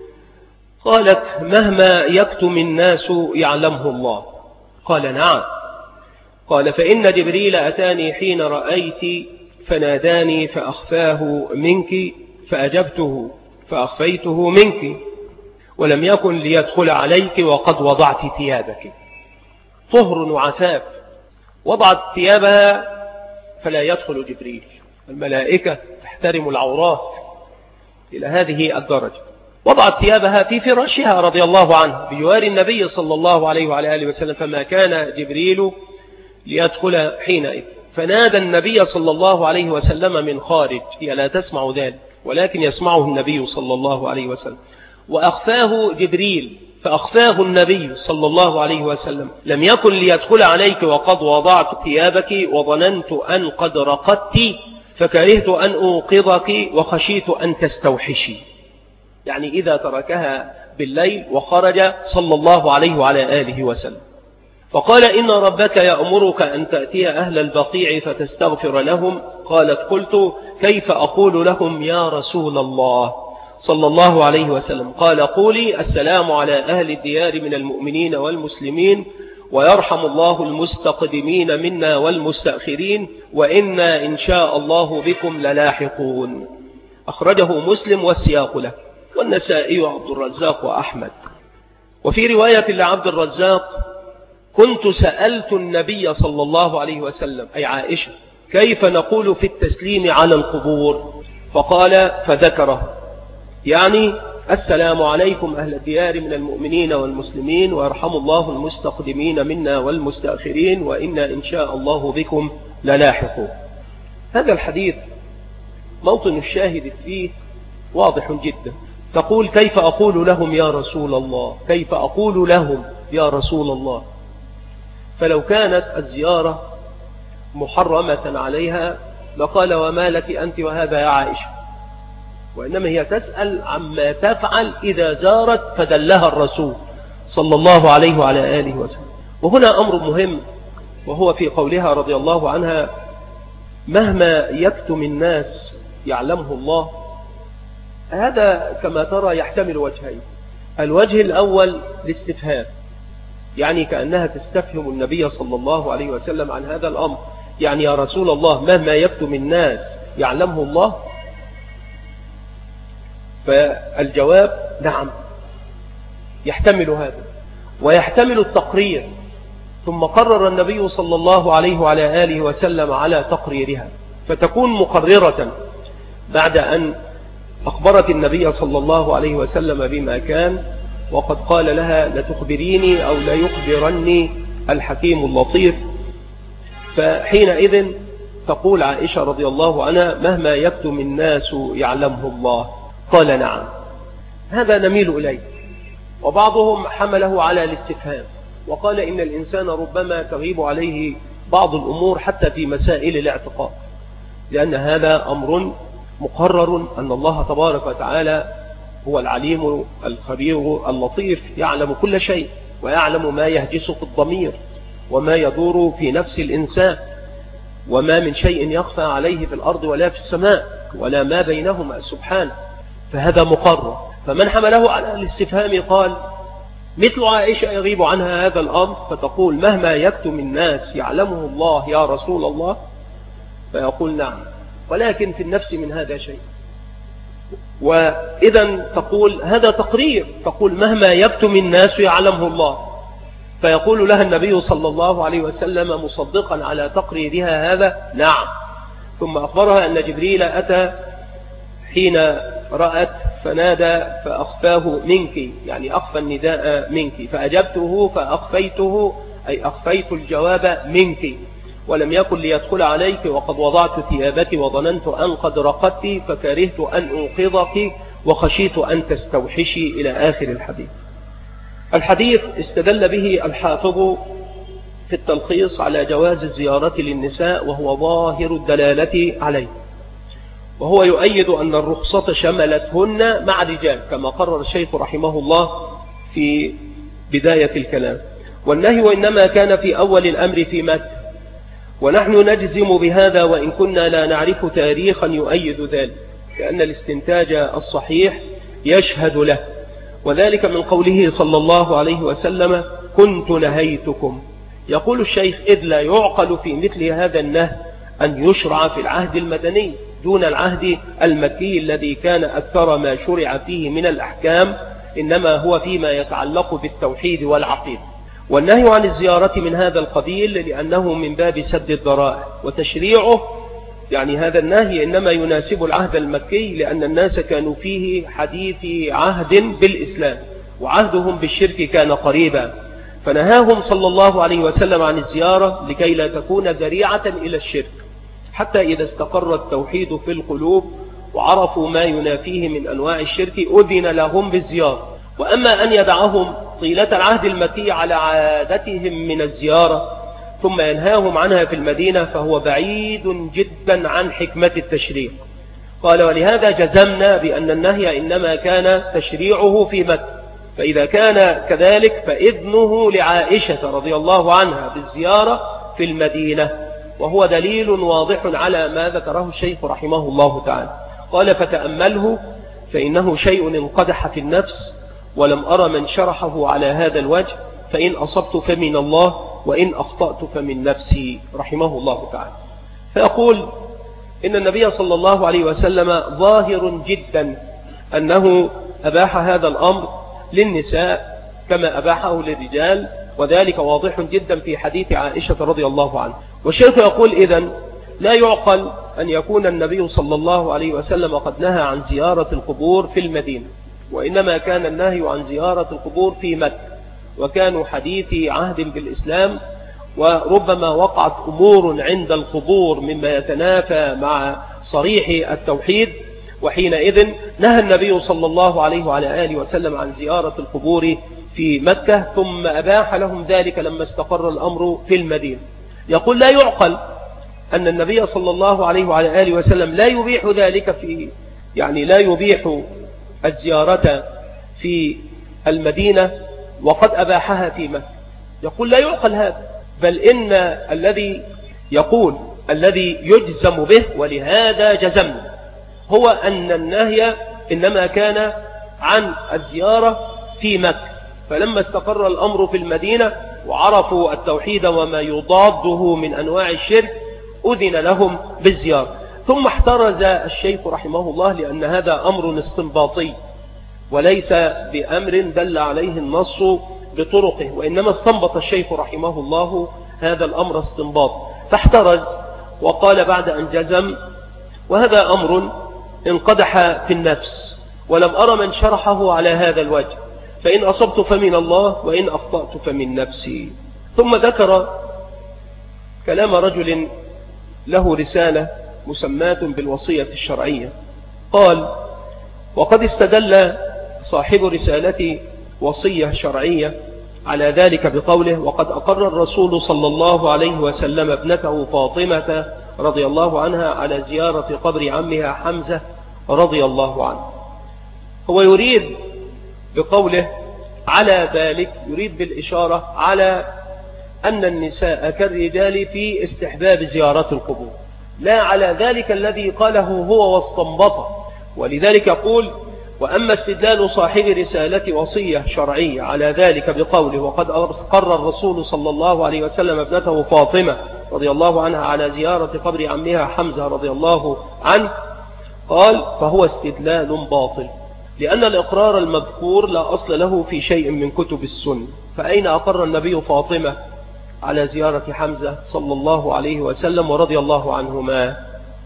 قالت: مهما يكتم الناس يعلمه الله. قال: نعم. قال: فإن جبريل أتاني حين رأيت فناداني فأخفاه منك، فأجبته فأخفيته منك، ولم يكن ليدخل عليك وقد وضعت ثيابك. طهر وعفاف، وضعت ثيابها فلا يدخل جبريل. الملائكة تحترم العورات إلى هذه الدرجة. وضعت ثيابها في فراشها رضي الله عنه بجوار النبي صلى الله عليه وعلى آله وسلم، فما كان جبريل ليدخل حينئذ. فنادى النبي صلى الله عليه وسلم من خارج، هي لا تسمع ذلك ولكن يسمعه النبي صلى الله عليه وسلم. وأخفاه جبريل فأخفاه النبي صلى الله عليه وسلم: لم يكن ليدخل عليك وقد وضعت ثيابك، وظننت أن قد رقدت فكرهت أن أوقظك وخشيت أن تستوحشي. يعني إذا تركها بالليل وخرج صلى الله عليه وعلى آله وسلم. فقال: إن ربك يأمرك أن تأتي أهل البقيع فتستغفر لهم. قالت: قلت: كيف أقول لهم يا رسول الله صلى الله عليه وسلم؟ قال: قولي: السلام على أهل الديار من المؤمنين والمسلمين، ويرحم الله المستقدمين منا والمستأخرين، وإنا إن شاء الله بكم للاحقون. أخرجه مسلم والسياق له، والنسائي وعبد الرزاق وأحمد. وفي رواية لعبد الرزاق: كنت سألت النبي صلى الله عليه وسلم أي عائشة كيف نقول في التسليم على القبور؟ فقال فذكره، يعني السلام عليكم أهل الديار من المؤمنين والمسلمين، ويرحم الله المستقدمين منا والمستأخرين، وإنا إن شاء الله بكم للاحقون. هذا الحديث موطن الشاهد فيه واضح جدا. تقول: كيف أقول لهم يا رسول الله؟ كيف أقول لهم يا رسول الله؟ فلو كانت الزيارة محرمة عليها لقال: وما لك أنت وهذا يا عائشة؟ وإنما هي تسأل عما تفعل إذا زارت فدلها الرسول صلى الله عليه وعلى آله وسلم. وهنا أمر مهم وهو في قولها رضي الله عنها: مهما يكتم الناس يعلمه الله. هذا كما ترى يحتمل وجهين. الوجه الأول الاستفهام، يعني كأنها تستفهم النبي صلى الله عليه وسلم عن هذا الأمر، يعني يا رسول الله مهما يكتم الناس يعلمه الله. فالجواب نعم، يحتمل هذا ويحتمل التقرير. ثم قرر النبي صلى الله عليه وعلى آله وسلم على تقريرها، فتكون مقررة بعد أن أخبرت النبي صلى الله عليه وسلم بما كان، وقد قال لها: لتخبريني أو لا يخبرني الحكيم اللطيف. فحينئذ تقول عائشة رضي الله عنها: مهما يكتم الناس يعلمه الله. قال: نعم. هذا نميل إليه. وبعضهم حمله على الاستفهام وقال إن الإنسان ربما تغيب عليه بعض الأمور حتى في مسائل الاعتقاد، لأن هذا أمر مقرر أن الله تبارك وتعالى هو العليم الخبير اللطيف، يعلم كل شيء ويعلم ما يهجس في الضمير وما يدور في نفس الإنسان، وما من شيء يخفى عليه في الأرض ولا في السماء ولا ما بينهما سبحانه، فهذا مقرر. فمن حمله على الاستفهام قال مثل عائشة يغيب عنها هذا الأمر، فتقول: مهما يكتم الناس يعلمه الله يا رسول الله. فيقول: نعم، ولكن في النفس من هذا شيء. وإذا تقول هذا تقرير، تقول: مهما يكتم الناس يعلمه الله. فيقول لها النبي صلى الله عليه وسلم مصدقا على تقريرها هذا: نعم. ثم أخبرها أن جبريل أتى حين رأت فنادى فأخفاه منك، يعني أخفى النداء منك، فأجبته فأخفيته، أي أخفيت الجواب منك، ولم يكن ليدخل عليك وقد وضعت ثيابتي وظننت أن قد رقدت فكرهت أن أوقظك وخشيت أن تستوحشي، إلى آخر الحديث. الحديث استدل به الحافظ في التلخيص على جواز الزيارة للنساء، وهو ظاهر الدلالة عليه، وهو يؤيد أن الرخصة شملتهن مع الرجال كما قرر الشيخ رحمه الله في بداية الكلام، والنهي وإنما كان في أول الأمر في مكة، ونحن نجزم بهذا وإن كنا لا نعرف تاريخا يؤيد ذلك، لأن الاستنتاج الصحيح يشهد له، وذلك من قوله صلى الله عليه وسلم: كنت نهيتكم. يقول الشيخ: إذ لا يعقل في مثل هذا النهي أن يشرع في العهد المدني دون العهد المكي الذي كان أكثر ما شرع فيه من الأحكام إنما هو فيما يتعلق بالتوحيد والعقيدة. والنهي عن الزيارة من هذا القبيل لأنه من باب سد الذرائع، وتشريعه يعني هذا النهي إنما يناسب العهد المكي، لأن الناس كانوا فيه حديث عهد بالإسلام وعهدهم بالشرك كان قريبا، فنهاهم صلى الله عليه وسلم عن الزيارة لكي لا تكون ذريعة إلى الشرك، حتى إذا استقر التوحيد في القلوب وعرفوا ما ينافيه من أنواع الشرك أذن لهم بالزيارة. وأما أن يدعهم طيلة العهد المكي على عادتهم من الزيارة ثم ينهاهم عنها في المدينة فهو بعيد جدا عن حكمة التشريع. قال: ولهذا جزمنا بأن النهي إنما كان تشريعه في مكة، فإذا كان كذلك فإذنه لعائشة رضي الله عنها بالزيارة في المدينة، وهو دليل واضح على ما ذكره الشيخ رحمه الله تعالى. قال: فتأمله فإنه شيء انقدح في النفس ولم أرى من شرحه على هذا الوجه، فإن أصبت فمن الله وإن أخطأت فمن نفسي، رحمه الله تعالى. فيقول إن النبي صلى الله عليه وسلم ظاهر جدا أنه أباح هذا الأمر للنساء كما أباحه للرجال، وذلك واضح جدا في حديث عائشة رضي الله عنها. والشيخ يقول: إذن لا يعقل أن يكون النبي صلى الله عليه وسلم قد نهى عن زيارة القبور في المدينة، وإنما كان النهي عن زيارة القبور في مكة، وكانوا حديث عهد بالإسلام، وربما وقعت أمور عند القبور مما يتنافى مع صريح التوحيد، وحينئذ نهى النبي صلى الله عليه وعلى آله وسلم عن زيارة القبور في مكة، ثم أباح لهم ذلك لما استقر الأمر في المدينة. يقول: لا يعقل أن النبي صلى الله عليه وعلى آله وسلم لا يبيح ذلك في يعني لا يبيح الزيارة في المدينة وقد أباحها في مكة. يقول: لا يعقل هذا، بل إن الذي يقول الذي يجزم به ولهذا جزم هو أن النهي إنما كان عن الزيارة في مكة، فلما استقر الأمر في المدينة وعرفوا التوحيد وما يضاده من أنواع الشرك أذن لهم بالزيارة. ثم احترز الشيخ رحمه الله لأن هذا أمر استنباطي وليس بأمر دل عليه النص بطرقه، وإنما استنبط الشيخ رحمه الله هذا الأمر استنباط، فاحترز وقال بعد أن جزم: وهذا أمر انقدح في النفس ولم أرى من شرحه على هذا الوجه، فإن أصبت فمن الله وإن أخطأت فمن نفسي. ثم ذكر كلام رجل له رسالة مسماة بالوصية الشرعية، قال: وقد استدل صاحب رسالة وصية شرعية على ذلك بقوله: وقد أقر الرسول صلى الله عليه وسلم ابنته فاطمة رضي الله عنها على زيارة قبر عمها حمزة رضي الله عنه. هو يريد بقوله على ذلك يريد بالإشارة على أن النساء كالرجال في استحباب زيارة القبور، لا على ذلك الذي قاله هو واستنبطه. ولذلك يقول: وأما استدلال صاحب رسالة وصية شرعية على ذلك بقوله: وقد أقر الرسول صلى الله عليه وسلم ابنته فاطمة رضي الله عنها على زيارة قبر عمها حمزة رضي الله عنه، قال: فهو استدلال باطل، لأن الإقرار المذكور لا أصل له في شيء من كتب السنة. فأين أقر النبي فاطمة على زيارة حمزة صلى الله عليه وسلم ورضي الله عنهما؟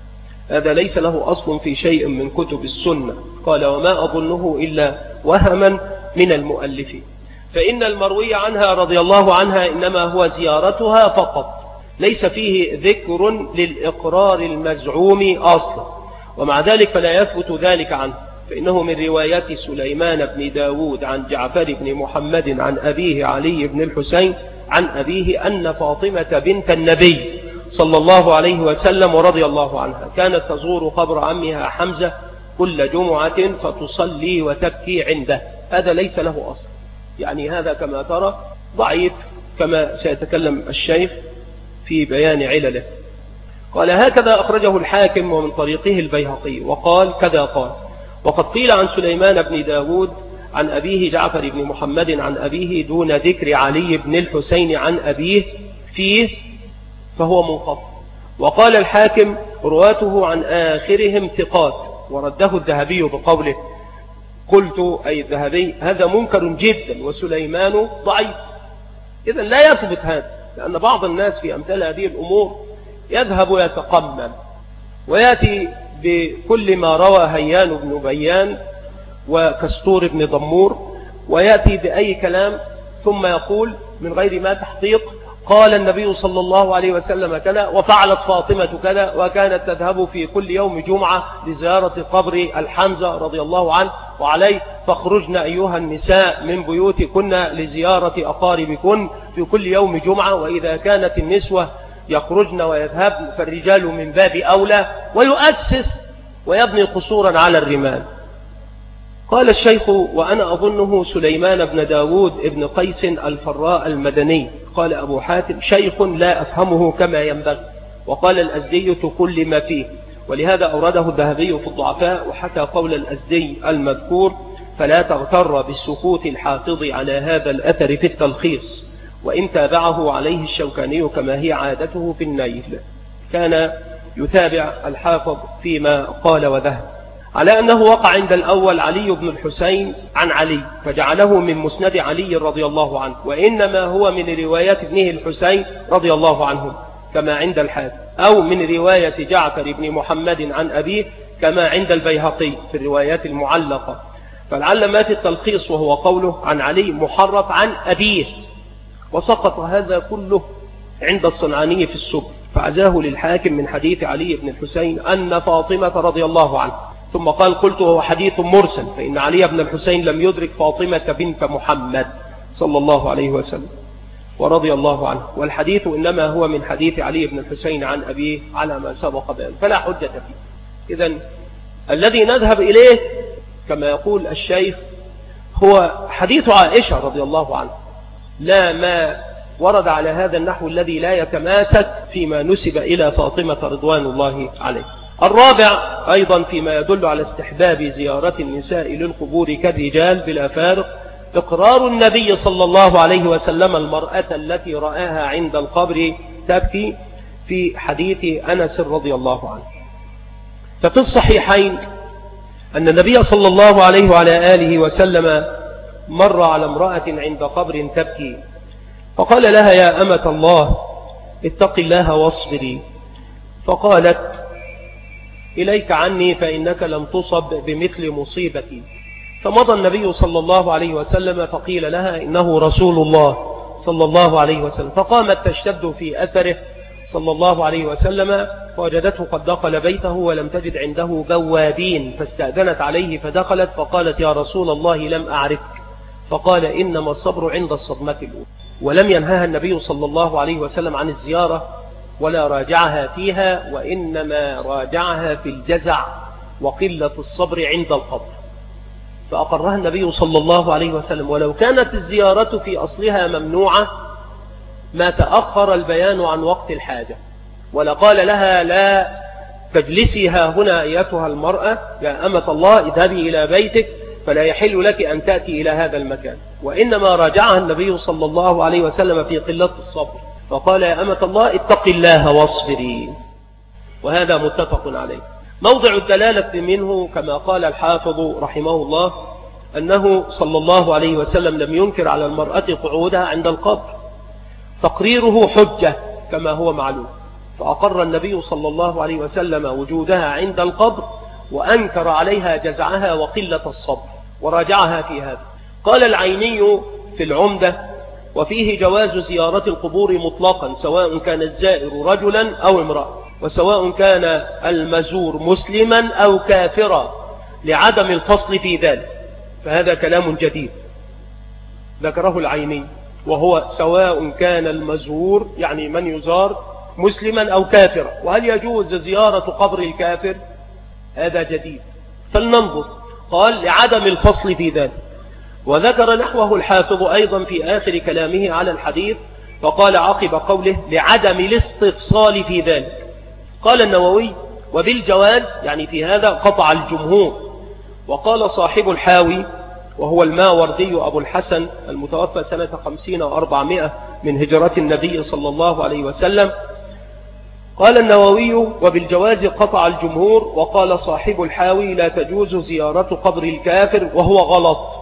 هذا ليس له أصل في شيء من كتب السنة. قال: وما أظنه إلا وهما من المؤلفين، فإن المروي عنها رضي الله عنها إنما هو زيارتها فقط، ليس فيه ذكر للإقرار المزعوم أصلا، ومع ذلك فلا يثبت ذلك عنه، فإنه من روايات سليمان بن داود عن جعفر بن محمد عن أبيه علي بن الحسين عن أبيه أن فاطمة بنت النبي صلى الله عليه وسلم ورضي الله عنها كانت تزور قبر عمها حمزة كل جمعة فتصلي وتبكي عنده. هذا ليس له أصل، يعني هذا كما ترى ضعيف، كما سيتكلم الشيخ في بيان علله. قال: هكذا أخرجه الحاكم ومن طريقه البيهقي، وقال كذا قال: وقد قيل عن سليمان بن داود عن أبيه جعفر بن محمد عن أبيه دون ذكر علي بن الحسين عن أبيه فيه، فهو منقطع. وقال الحاكم: رواته عن آخرهم ثقات، ورده الذهبي بقوله: قلت أي الذهبي: هذا منكر جدا وسليمان ضعيف. إذن لا يثبت هذا، لأن بعض الناس في أمثال هذه الأمور يذهب ويتقمم ويأتي بكل ما روى هيان بن بيان وكستور بن ضمور، ويأتي بأي كلام ثم يقول من غير ما تحقيق: قال النبي صلى الله عليه وسلم كذا، وفعلت فاطمة كذا، وكانت تذهب في كل يوم جمعة لزيارة قبر الحمزة رضي الله عنه وعليه، فاخرجن أيها النساء من بيوتكن لزيارة أقاربكن في كل يوم جمعة، وإذا كانت النسوة يخرجن ويذهبن فالرجال من باب أولى، ويؤسس ويبني قصورا على الرمال. قال الشيخ: وأنا أظنه سليمان بن داود ابن قيس الفراء المدني. قال أبو حاتم: شيخ لا أفهمه كما ينبغي. وقال الأزدي: تكلم فيه، ولهذا أورده الذهبي في الضعفاء، وحكى قول الأزدي المذكور: فلا تغتر بالسكوت الحافظ على هذا الأثر في التلخيص، وإن تابعه عليه الشوكاني كما هي عادته في النيل. كان يتابع الحافظ فيما قال وذهب، على أنه وقع عند الأول علي بن الحسين عن علي فجعله من مسند علي رضي الله عنه، وإنما هو من روايات ابنه الحسين رضي الله عنه كما عند الحاكم، أو من رواية جعفر بن محمد عن أبيه كما عند البيهقي في الروايات المعلقة. فلعل ما في التلخيص وهو قوله عن علي محرف عن أبيه، وسقط هذا كله عند الصنعاني في السبل، فعزاه للحاكم من حديث علي بن الحسين أن فاطمة رضي الله عنه، ثم قال: قلت هو حديث مرسل، فإن علي بن الحسين لم يدرك فاطمة بنت محمد صلى الله عليه وسلم ورضي الله عنه، والحديث إنما هو من حديث علي بن الحسين عن أبيه على ما سبق بيان، فلا حجة فيه. إذن الذي نذهب إليه كما يقول الشيخ هو حديث عائشة رضي الله عنه، لا ما ورد على هذا النحو الذي لا يتماسك فيما نسب إلى فاطمة رضوان الله عليه. الرابع أيضا فيما يدل على استحباب زيارة النساء للقبور كالرجال بلا فارق إقرار النبي صلى الله عليه وسلم المرأة التي رآها عند القبر تبكي في حديث أنس رضي الله عنه. ففي الصحيحين أن النبي صلى الله عليه وعلى آله وسلم مر على امرأة عند قبر تبكي فقال لها يا أمة الله اتق الله واصبري، فقالت إليك عني فإنك لم تصب بمثل مصيبتي. فمضى النبي صلى الله عليه وسلم فقيل لها إنه رسول الله صلى الله عليه وسلم، فقامت تشتد في أثره صلى الله عليه وسلم فوجدته قد دخل بيته ولم تجد عنده بوابين فاستأذنت عليه فدخلت فقالت يا رسول الله لم أعرفك، فقال إنما الصبر عند الصدمة الأولى. ولم ينهاها النبي صلى الله عليه وسلم عن الزيارة ولا راجعها فيها، وإنما راجعها في الجزع وقلة الصبر عند القبر، فأقرها النبي صلى الله عليه وسلم. ولو كانت الزيارة في أصلها ممنوعة ما تأخر البيان عن وقت الحاجة، ولقال لها لا تجلسي ها هنا أيتها المرأة يا أمة الله اذهبي إلى بيتك فلا يحل لك أن تأتي إلى هذا المكان، وإنما راجعها النبي صلى الله عليه وسلم في قلة الصبر فقال يا أمة الله اتق الله واصبري، وهذا متفق عليه. موضع الدلالة منه كما قال الحافظ رحمه الله أنه صلى الله عليه وسلم لم ينكر على المرأة قعودها عند القبر، تقريره حجة كما هو معلوم، فأقر النبي صلى الله عليه وسلم وجودها عند القبر وأنكر عليها جزعها وقلة الصبر وراجعها في هذا. قال العيني في العمدة وفيه جواز زيارة القبور مطلقا سواء كان الزائر رجلا أو امرأة، وسواء كان المزور مسلما أو كافرا لعدم الفصل في ذلك، فهذا كلام جديد ذكره العيني، وهو سواء كان المزور يعني من يزار مسلما أو كافرا. وهل يجوز زيارة قبر الكافر؟ هذا جديد، فلننظر. قال لعدم الفصل في ذلك، وذكر نحوه الحافظ أيضا في آخر كلامه على الحديث فقال عقب قوله لعدم الاستفصال في ذلك. قال النووي وبالجواز يعني في هذا قطع الجمهور. وقال صاحب الحاوي وهو الماوردي أبو الحسن المتوفى سنة خمسين وأربعمائة من هجرة النبي صلى الله عليه وسلم، قال النووي وبالجواز قطع الجمهور. وقال صاحب الحاوي لا تجوز زيارة قبر الكافر وهو غلط.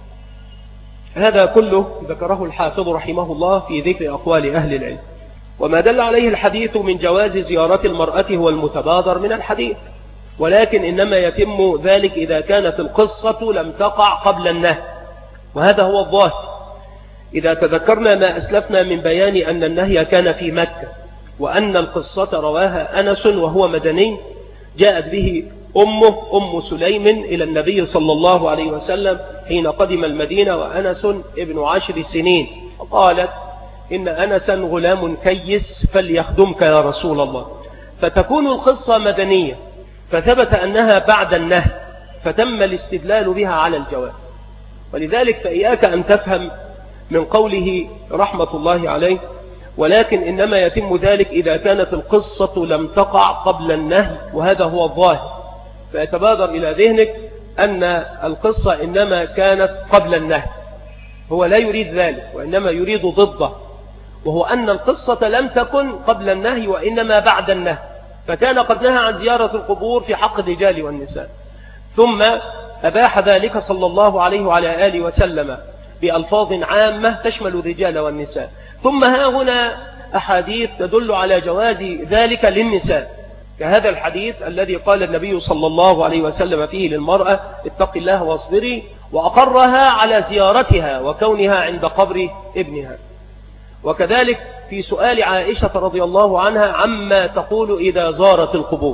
هذا كله ذكره الحافظ رحمه الله في ذكر أقوال أهل العلم. وما دل عليه الحديث من جواز زيارة المرأة هو المتبادر من الحديث، ولكن إنما يتم ذلك إذا كانت القصة لم تقع قبل النهي، وهذا هو الظاهر. إذا تذكرنا ما أسلفنا من بيان أن النهي كان في مكة، وأن القصة رواها أنس وهو مدني جاءت به أمه أم سليم إلى النبي صلى الله عليه وسلم حين قدم المدينة وأنس ابن عشر سنين، قالت إن أنسا غلام كيس فليخدمك يا رسول الله، فتكون القصة مدنية فثبت أنها بعد النهي فتم الاستدلال بها على الجواز. ولذلك فإياك أن تفهم من قوله رحمة الله عليه ولكن إنما يتم ذلك إذا كانت القصة لم تقع قبل النهي، وهذا هو الظاهر، فيتبادر إلى ذهنك أن القصة إنما كانت قبل النهي. هو لا يريد ذلك، وإنما يريد ضده، وهو أن القصة لم تكن قبل النهي وإنما بعد النهي، فكان قد نهى عن زيارة القبور في حق الرجال والنساء، ثم أباح ذلك صلى الله عليه وعلى آله وسلم بألفاظ عامة تشمل الرجال والنساء. ثم ها هنا أحاديث تدل على جواز ذلك للنساء، كهذا الحديث الذي قال النبي صلى الله عليه وسلم فيه للمرأة اتق الله واصبري، وأقرها على زيارتها وكونها عند قبر ابنها. وكذلك في سؤال عائشة رضي الله عنها عما تقول إذا زارت القبور.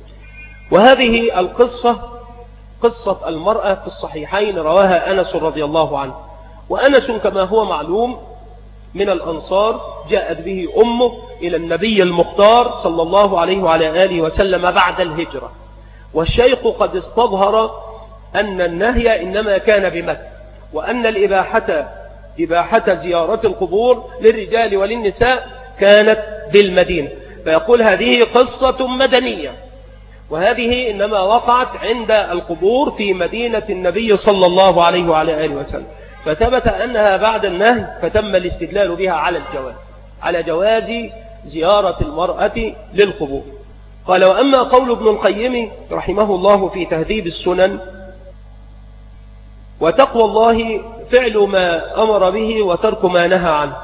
وهذه القصة قصة المرأة في الصحيحين رواها أنس رضي الله عنه، وأنس كما هو معلوم من الأنصار جاءت به أمه إلى النبي المختار صلى الله عليه وعلى آله وسلم بعد الهجرة، والشيخ قد استظهر أن النهي إنما كان بمكة، وأن الإباحة إباحة زيارة القبور للرجال وللنساء كانت بالمدينة. فيقول هذه قصة مدنية، وهذه إنما وقعت عند القبور في مدينة النبي صلى الله عليه وعلى آله وسلم، فثبت أنها بعد النهي فتم الاستدلال بها على الجواز، على جواز زيارة المرأة للقبور. قال: وأما قول ابن القيم رحمه الله في تهذيب السنن: وتقوى الله فعل ما أمر به وترك ما نهى عنه،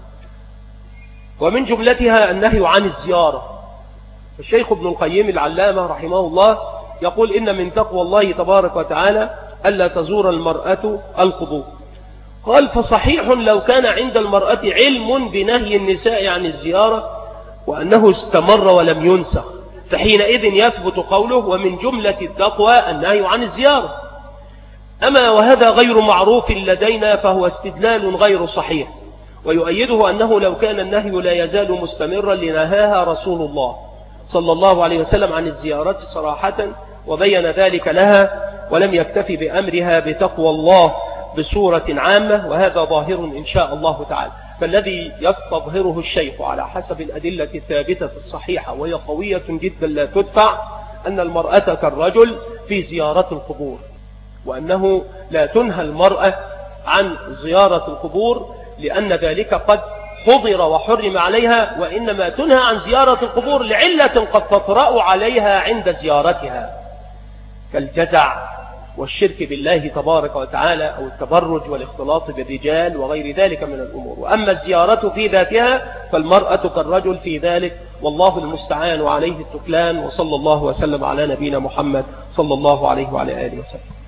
ومن جملتها النهي عن الزيارة. الشيخ ابن القيم العلامة رحمه الله يقول: إن من تقوى الله تبارك وتعالى ألا تزور المرأة القبور. قال: فصحيح لو كان عند المرأة علم بنهي النساء عن الزيارة وأنه استمر ولم ينسخ، فحينئذ يثبت قوله: ومن جملة التقوى النهي عن الزيارة. أما وهذا غير معروف لدينا فهو استدلال غير صحيح، ويؤيده أنه لو كان النهي لا يزال مستمرا لنهاها رسول الله صلى الله عليه وسلم عن الزيارات صراحة وبين ذلك لها، ولم يكتفي بأمرها بتقوى الله بصورة عامة، وهذا ظاهر إن شاء الله تعالى. فالذي يستظهره الشيخ على حسب الأدلة الثابتة الصحيحة وهي قوية جدا لا تدفع أن المرأة كالرجل في زيارة القبور، وأنه لا تنهى المرأة عن زيارة القبور لأن ذلك قد حضر وحرم عليها، وإنما تنهى عن زيارة القبور لعلة قد تطرأ عليها عند زيارتها كالجزع والشرك بالله تبارك وتعالى أو التبرج والاختلاط بالرجال وغير ذلك من الأمور. وأما الزيارة في ذاتها فالمرأة كالرجل في ذلك، والله المستعان وعليه التكلان. وصلى الله وسلم على نبينا محمد صلى الله عليه وعلى آله وسلم.